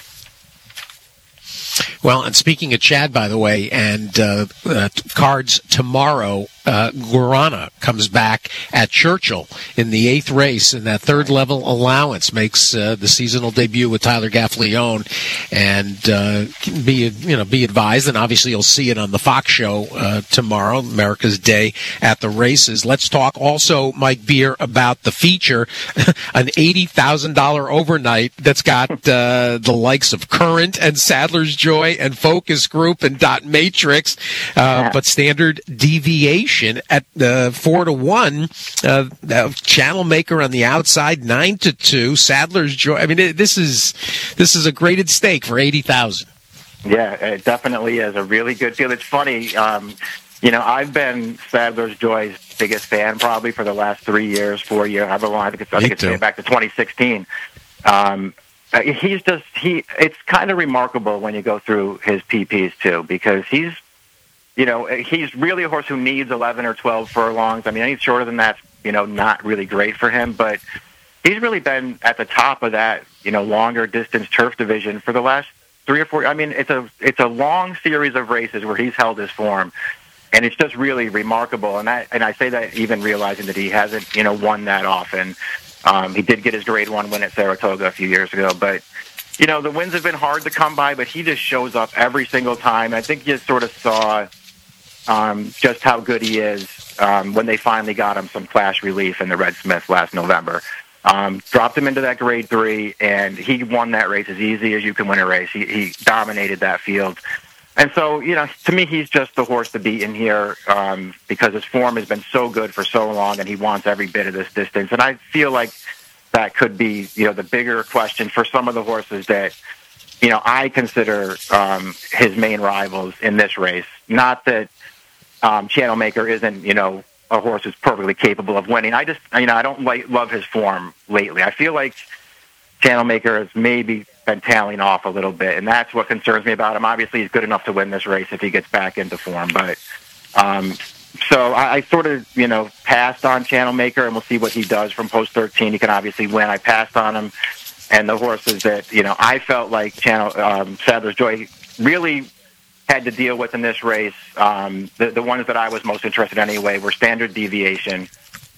Well, and speaking of Chad, by the way, and uh, uh, cards tomorrow, uh, Guarana comes back at Churchill in the eighth race, and that third level allowance makes uh, the seasonal debut with Tyler Gaffalione, and uh, can be you know be advised, and obviously you'll see it on the Fox show uh, tomorrow, America's Day at the races. Let's talk also, Mike Beer, about the feature, an eighty thousand dollars overnight that's got uh, the likes of Current and Sadler's Joy and Focus Group and Dot Matrix, uh, yeah. but standard deviation at uh, four to one. Uh, uh, Channel Maker on the outside, nine to two. Sadler's Joy. I mean, it, this is this is a graded stake for eighty thousand. Yeah, it definitely is a really good field. It's funny, um, you know, I've been Sadler's Joy's biggest fan probably for the last three years, four years. However long I think it's, I think it's going back to twenty sixteen. Um, he's just he. It's kind of remarkable when you go through his P Ps too, because he's. You know, he's really a horse who needs eleven or twelve furlongs. I mean, any shorter than that's, you know, not really great for him. But he's really been at the top of that, you know, longer distance turf division for the last three or four. I mean, it's a it's a long series of races where he's held his form, and it's just really remarkable. And I and I say that even realizing that he hasn't, you know, won that often. Um, he did get his Grade One win at Saratoga a few years ago, but. You know, the wins have been hard to come by, but he just shows up every single time. I think you sort of saw um, just how good he is um, when they finally got him some clash relief in the Red Smith last November. Um, dropped him into that Grade Three, and he won that race as easy as you can win a race. He, he dominated that field. And so, you know, to me, he's just the horse to beat in here um, because his form has been so good for so long, and he wants every bit of this distance. And I feel like that could be, you know, the bigger question for some of the horses that, you know, I consider um, his main rivals in this race. Not that um, Channel Maker isn't, you know, a horse who's perfectly capable of winning. I just, you know, I don't like love his form lately. I feel like Channel Maker has maybe been tailing off a little bit, and that's what concerns me about him. Obviously, he's good enough to win this race if he gets back into form, but um, so I, I sort of, you know, passed on Channel Maker, and we'll see what he does from post thirteen. He can obviously win. I passed on him, and the horses that, you know, I felt like Channel um, Sadler's Joy really had to deal with in this race, um, the, the ones that I was most interested in anyway, were Standard Deviation,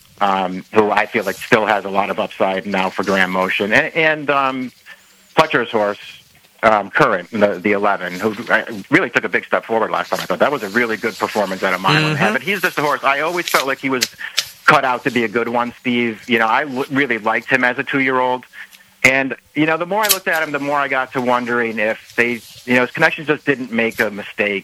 um, who I feel like still has a lot of upside now for Grand Motion, and, and um, Fletcher's horse, um, Current, the, the eleven, who really took a big step forward last time. I thought that was a really good performance at a mile and a half. But he's just a horse. I always felt like he was cut out to be a good one, Steve. You know, I w- really liked him as a two-year-old. And, you know, the more I looked at him, the more I got to wondering if they, you know, his connections just didn't make a mistake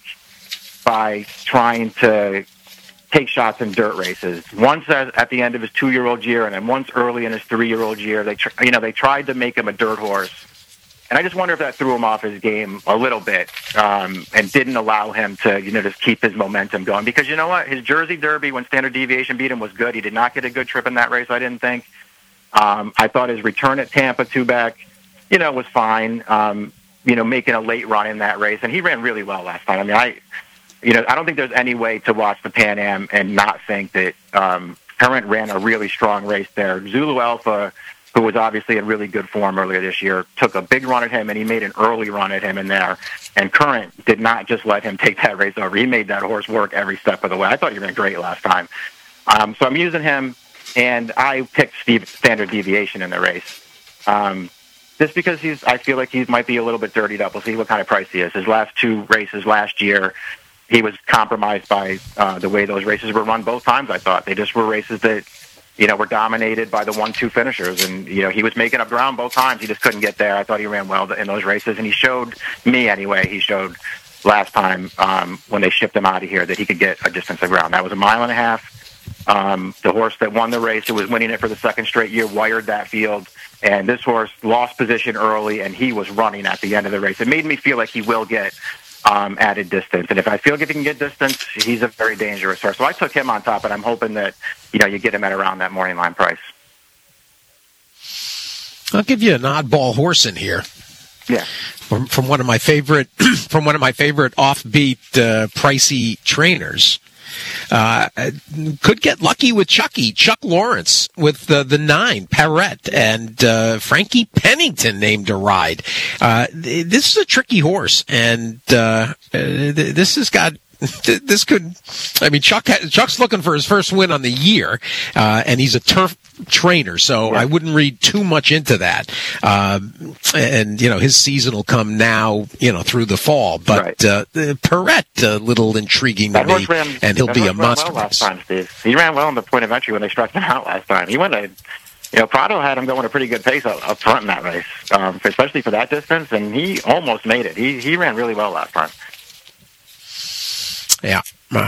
by trying to take shots in dirt races. Once at, at the end of his two-year-old year, and then once early in his three-year-old year, they, tr- you know, they tried to make him a dirt horse. And I just wonder if that threw him off his game a little bit, um, and didn't allow him to, you know, just keep his momentum going. Because you know what? His Jersey Derby, when Standard Deviation beat him, was good. He did not get a good trip in that race, I didn't think. Um, I thought his return at Tampa two-back, you know, was fine, um, you know, making a late run in that race. And he ran really well last time. I mean, I, you know, I don't think there's any way to watch the Pan Am and not think that um, Current ran a really strong race there. Zulu Alpha, who was obviously in really good form earlier this year, took a big run at him, and he made an early run at him in there. And Current did not just let him take that race over. He made that horse work every step of the way. I thought he ran great last time. Um, so I'm using him. And I picked Steve, Standard Deviation in the race, um, just because he's. I feel like he might be a little bit dirtied up. We'll see what kind of price he is. His last two races last year, he was compromised by uh, the way those races were run both times. I thought they just were races that, you know, were dominated by the one-two finishers, and you know he was making up ground both times. He just couldn't get there. I thought he ran well in those races, and he showed me anyway. He showed last time um, when they shipped him out of here that he could get a distance of ground. That was a mile and a half. Um, the horse that won the race, who was winning it for the second straight year, wired that field. And this horse lost position early, and he was running at the end of the race. It made me feel like he will get um, added distance. And if I feel like he can get distance, he's a very dangerous horse. So I took him on top, and I'm hoping that, you know, you get him at around that morning line price. I'll give you an oddball horse in here. Yeah. From, from one of my favorite, from one of my favorite offbeat, uh, pricey trainers. Uh, could get lucky with Chucky, Chuck Lawrence with uh, the nine, Parrot, and uh, Frankie Pennington named to ride. Uh, th- this is a tricky horse, and uh, th- this has got. This could, I mean, Chuck. Chuck's looking for his first win on the year, uh, and he's a turf trainer, so yeah. I wouldn't read too much into that. Um, and you know, his season will come now, you know, through the fall. But right. uh, Perret, a little intriguing to me, ran, and he'll be a must. Well last time, Steve. He ran well in the point of entry when they stretched him out last time. He went a, you know, Prado had him going a pretty good pace up, up front in that race, um, especially for that distance, and he almost made it. He he ran really well last time. Yeah,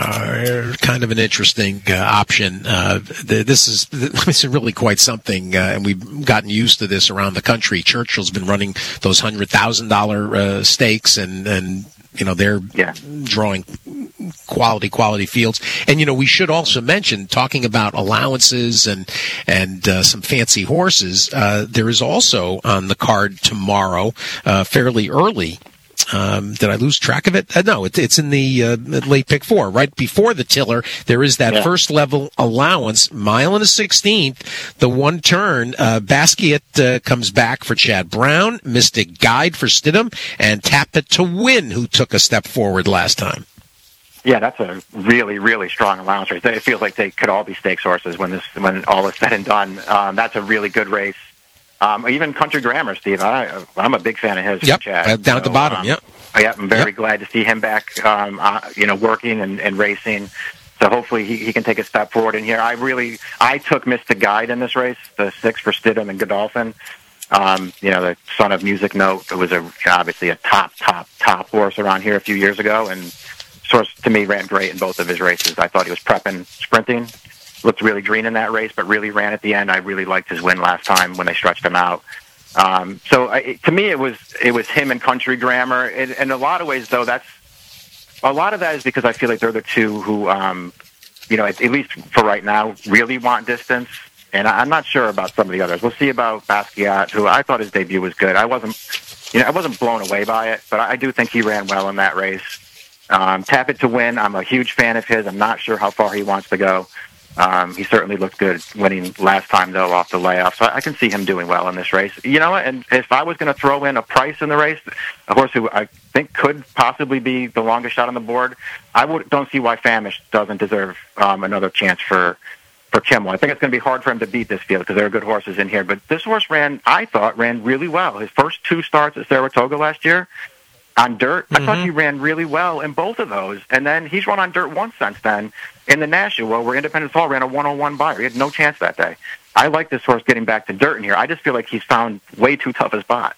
uh, kind of an interesting uh, option. Uh, the, this is this is really quite something, uh, and we've gotten used to this around the country. Churchill's been running those hundred thousand uh, dollar stakes, and and you know they're yeah. drawing quality quality fields. And you know we should also mention, talking about allowances and and uh, some fancy horses. Uh, there is also on the card tomorrow, uh, fairly early. Um, did I lose track of it? Uh, no, it, it's in the uh, late pick four, right before the Tiller. There is that yeah. first level allowance, mile and a sixteenth. The one turn, uh, Basquiat uh, comes back for Chad Brown, Mystic Guide for Stidham, and Tap It to Win, who took a step forward last time. Yeah, that's a really, really strong allowance race. It feels like they could all be stakes horses when this, when all is said and done. Um, that's a really good race. Um, even Country Grammar, Steve. I, I'm a big fan of his. Yep, Chad. uh, down so, at the bottom. Um, yep. Yeah, I'm very yep. glad to see him back. Um, uh, you know, working and, and racing. So hopefully he, he can take a step forward in here. I really, I took Mystic Guide in this race, the six for Stidham and Godolphin. Um, you know, the son of Music Note. It was a, obviously a top, top, top horse around here a few years ago, and Source to me ran great in both of his races. I thought he was prepping, sprinting. Looked really green in that race, but really ran at the end. I really liked his win last time when they stretched him out. Um, so I, to me, it was it was him and Country Grammar. In, in a lot of ways, though, that's a lot of that is because I feel like they're the two who, um, you know, at, at least for right now, really want distance. And I, I'm not sure about some of the others. We'll see about Basquiat, who I thought his debut was good. I wasn't, you know, I wasn't blown away by it, but I do think he ran well in that race. Um, Tap It to Win. I'm a huge fan of his. I'm not sure how far he wants to go. Um, he certainly looked good winning last time, though, off the layoff. So I can see him doing well in this race. You know what? And if I was going to throw in a price in the race, a horse who I think could possibly be the longest shot on the board, I would, don't see why Famish doesn't deserve um, another chance for, for Kimmel. I think it's going to be hard for him to beat this field because there are good horses in here. But this horse ran, I thought, ran really well. His first two starts at Saratoga last year, on dirt, I mm-hmm. thought he ran really well in both of those. And then he's run on dirt once since then in the Nashua, where Independence Hall ran a one oh one buyer. He had no chance that day. I like this horse getting back to dirt in here. I just feel like he's found way too tough a spot.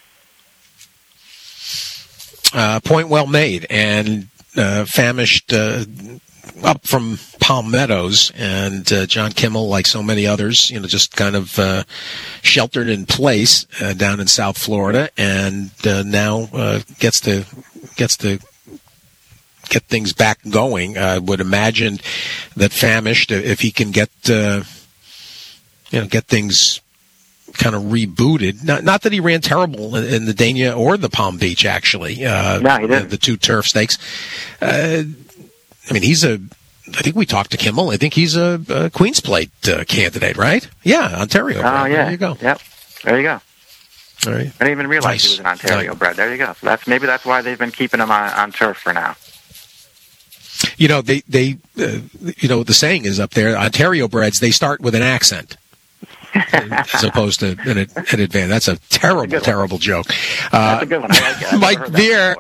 Uh, point well made. And uh, Famished uh, up from Palm Meadows, and uh, John Kimmel, like so many others, you know, just kind of uh, sheltered in place uh, down in South Florida, and uh, now uh, gets to gets to get things back going. I would imagine that Famished, if he can get uh, you know get things kind of rebooted. Not not that he ran terrible in, in the Dania or the Palm Beach, actually. Uh, no, he didn't. The, the two turf stakes. Uh, I mean, he's a. I think we talked to Kimmel. I think he's a, a Queen's Plate uh, candidate, right? Yeah, Ontario. Oh, bred. yeah. There you go. Yep. There you go. All right. I didn't even realize nice. He was an Ontario bred. There you go. So that's maybe that's why they've been keeping him on, on turf for now. You know, they they uh, you know what the saying is up there. Ontario breds, they start with an accent. As opposed to an, an advance. That's a terrible, that's a terrible one. joke. Uh, That's a good one. I like it. Mike Beer.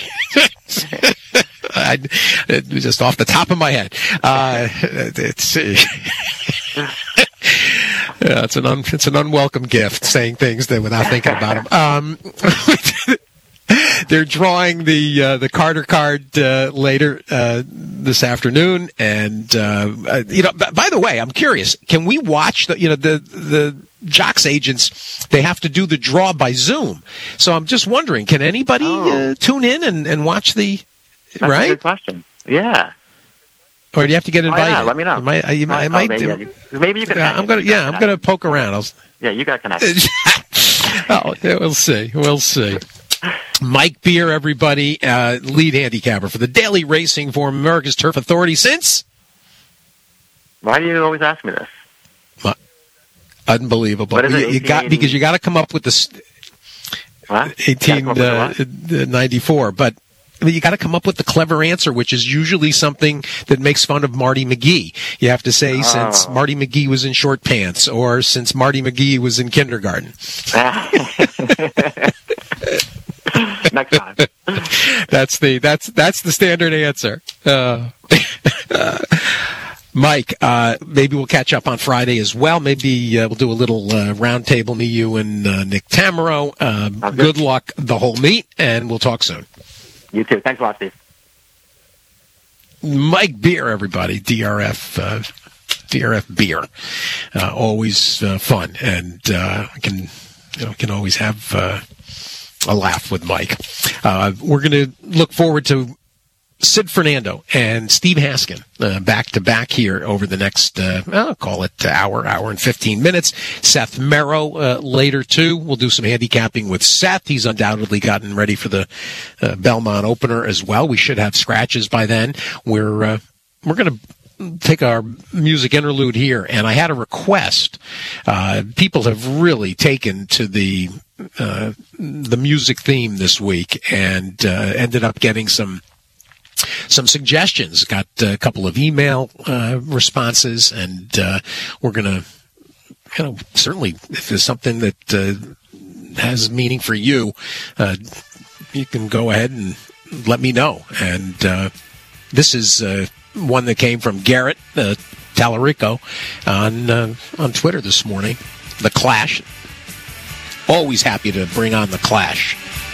I, just off the top of my head. Uh, it's yeah, it's an un, it's an unwelcome gift saying things that without thinking about them. Um, They're drawing the uh, the Carter card uh, later uh, this afternoon, and uh, uh, you know. B- by the way, I'm curious. Can we watch the you know the the Jocks agents? They have to do the draw by Zoom, so I'm just wondering, can anybody oh. uh, tune in and, and watch the? That's right? a good question. Yeah. Or do you have to get invited? Oh, yeah, let me know. You might, you might, oh, I might, maybe, yeah. maybe you can. Yeah, I'm gonna. Yeah, I'm gonna poke around. I'll, yeah, you got connected. oh, we'll see. We'll see. Mike Beer, everybody, uh, lead handicapper for the Daily Racing Form, America's Turf Authority since. Why do you always ask me this? Uh, unbelievable. What is it, you, you got because you got to come up with this. What? eighteen ninety-four, but. I mean, you got to come up with the clever answer, which is usually something that makes fun of Marty McGee. You have to say, oh. since Marty McGee was in short pants, or since Marty McGee was in kindergarten. Next time. That's the that's that's the standard answer. Uh, uh, Mike, uh, maybe we'll catch up on Friday as well. Maybe uh, we'll do a little uh, roundtable, me, you, and uh, Nick Tamaro. Uh, good. good luck the whole meet, and we'll talk soon. You too. Thanks a lot, Steve. Mike Beer, everybody. D R F, uh, D R F Beer. Uh, always uh, fun, and uh, I can, you know, can always have uh, a laugh with Mike. Uh, we're going to look forward to Sid Fernando and Steve Haskin uh, back to back here over the next, uh, I'll call it hour, hour and fifteen minutes. Seth Merrow uh, later too. We'll do some handicapping with Seth. He's undoubtedly gotten ready for the uh, Belmont opener as well. We should have scratches by then. We're uh, we're going to take our music interlude here, and I had a request. Uh, people have really taken to the uh, the music theme this week, and uh, ended up getting some. Some suggestions. Got a couple of email uh, responses, and uh, we're going to, you know, certainly if there's something that uh, has meaning for you, uh, you can go ahead and let me know. And uh, this is uh, one that came from Garrett uh, Tallarico on uh, on Twitter this morning. The Clash. Always happy to bring on the Clash.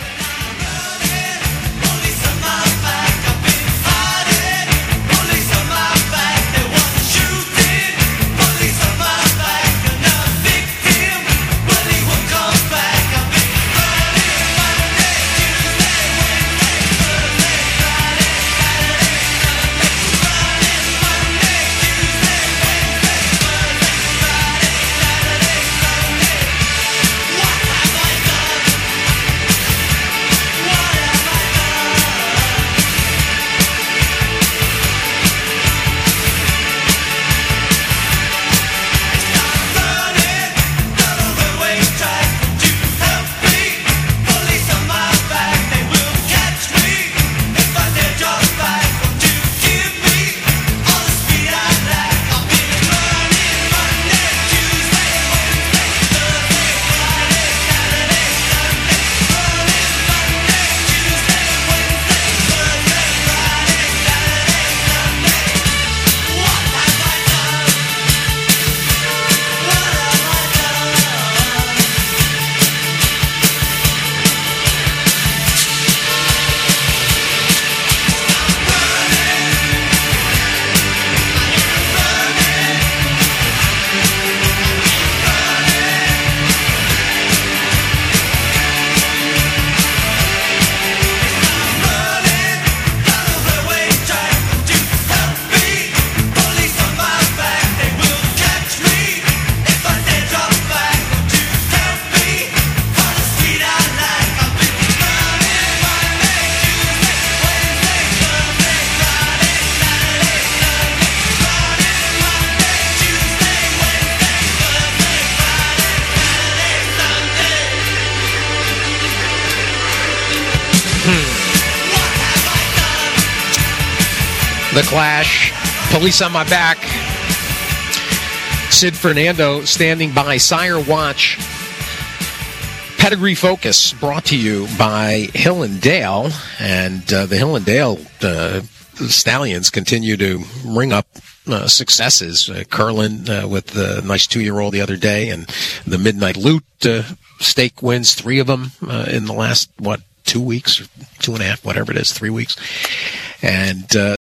The Clash, Police on My Back, Sid Fernando standing by, Sire Watch, Pedigree Focus, brought to you by Hill and Dale, and uh, the Hill and Dale uh, Stallions continue to ring up uh, successes. Uh, Curlin uh, with the nice two-year-old the other day, and the Midnight Loot uh, stake wins, three of them uh, in the last, what, two weeks, two and a half, whatever it is, three weeks. And uh,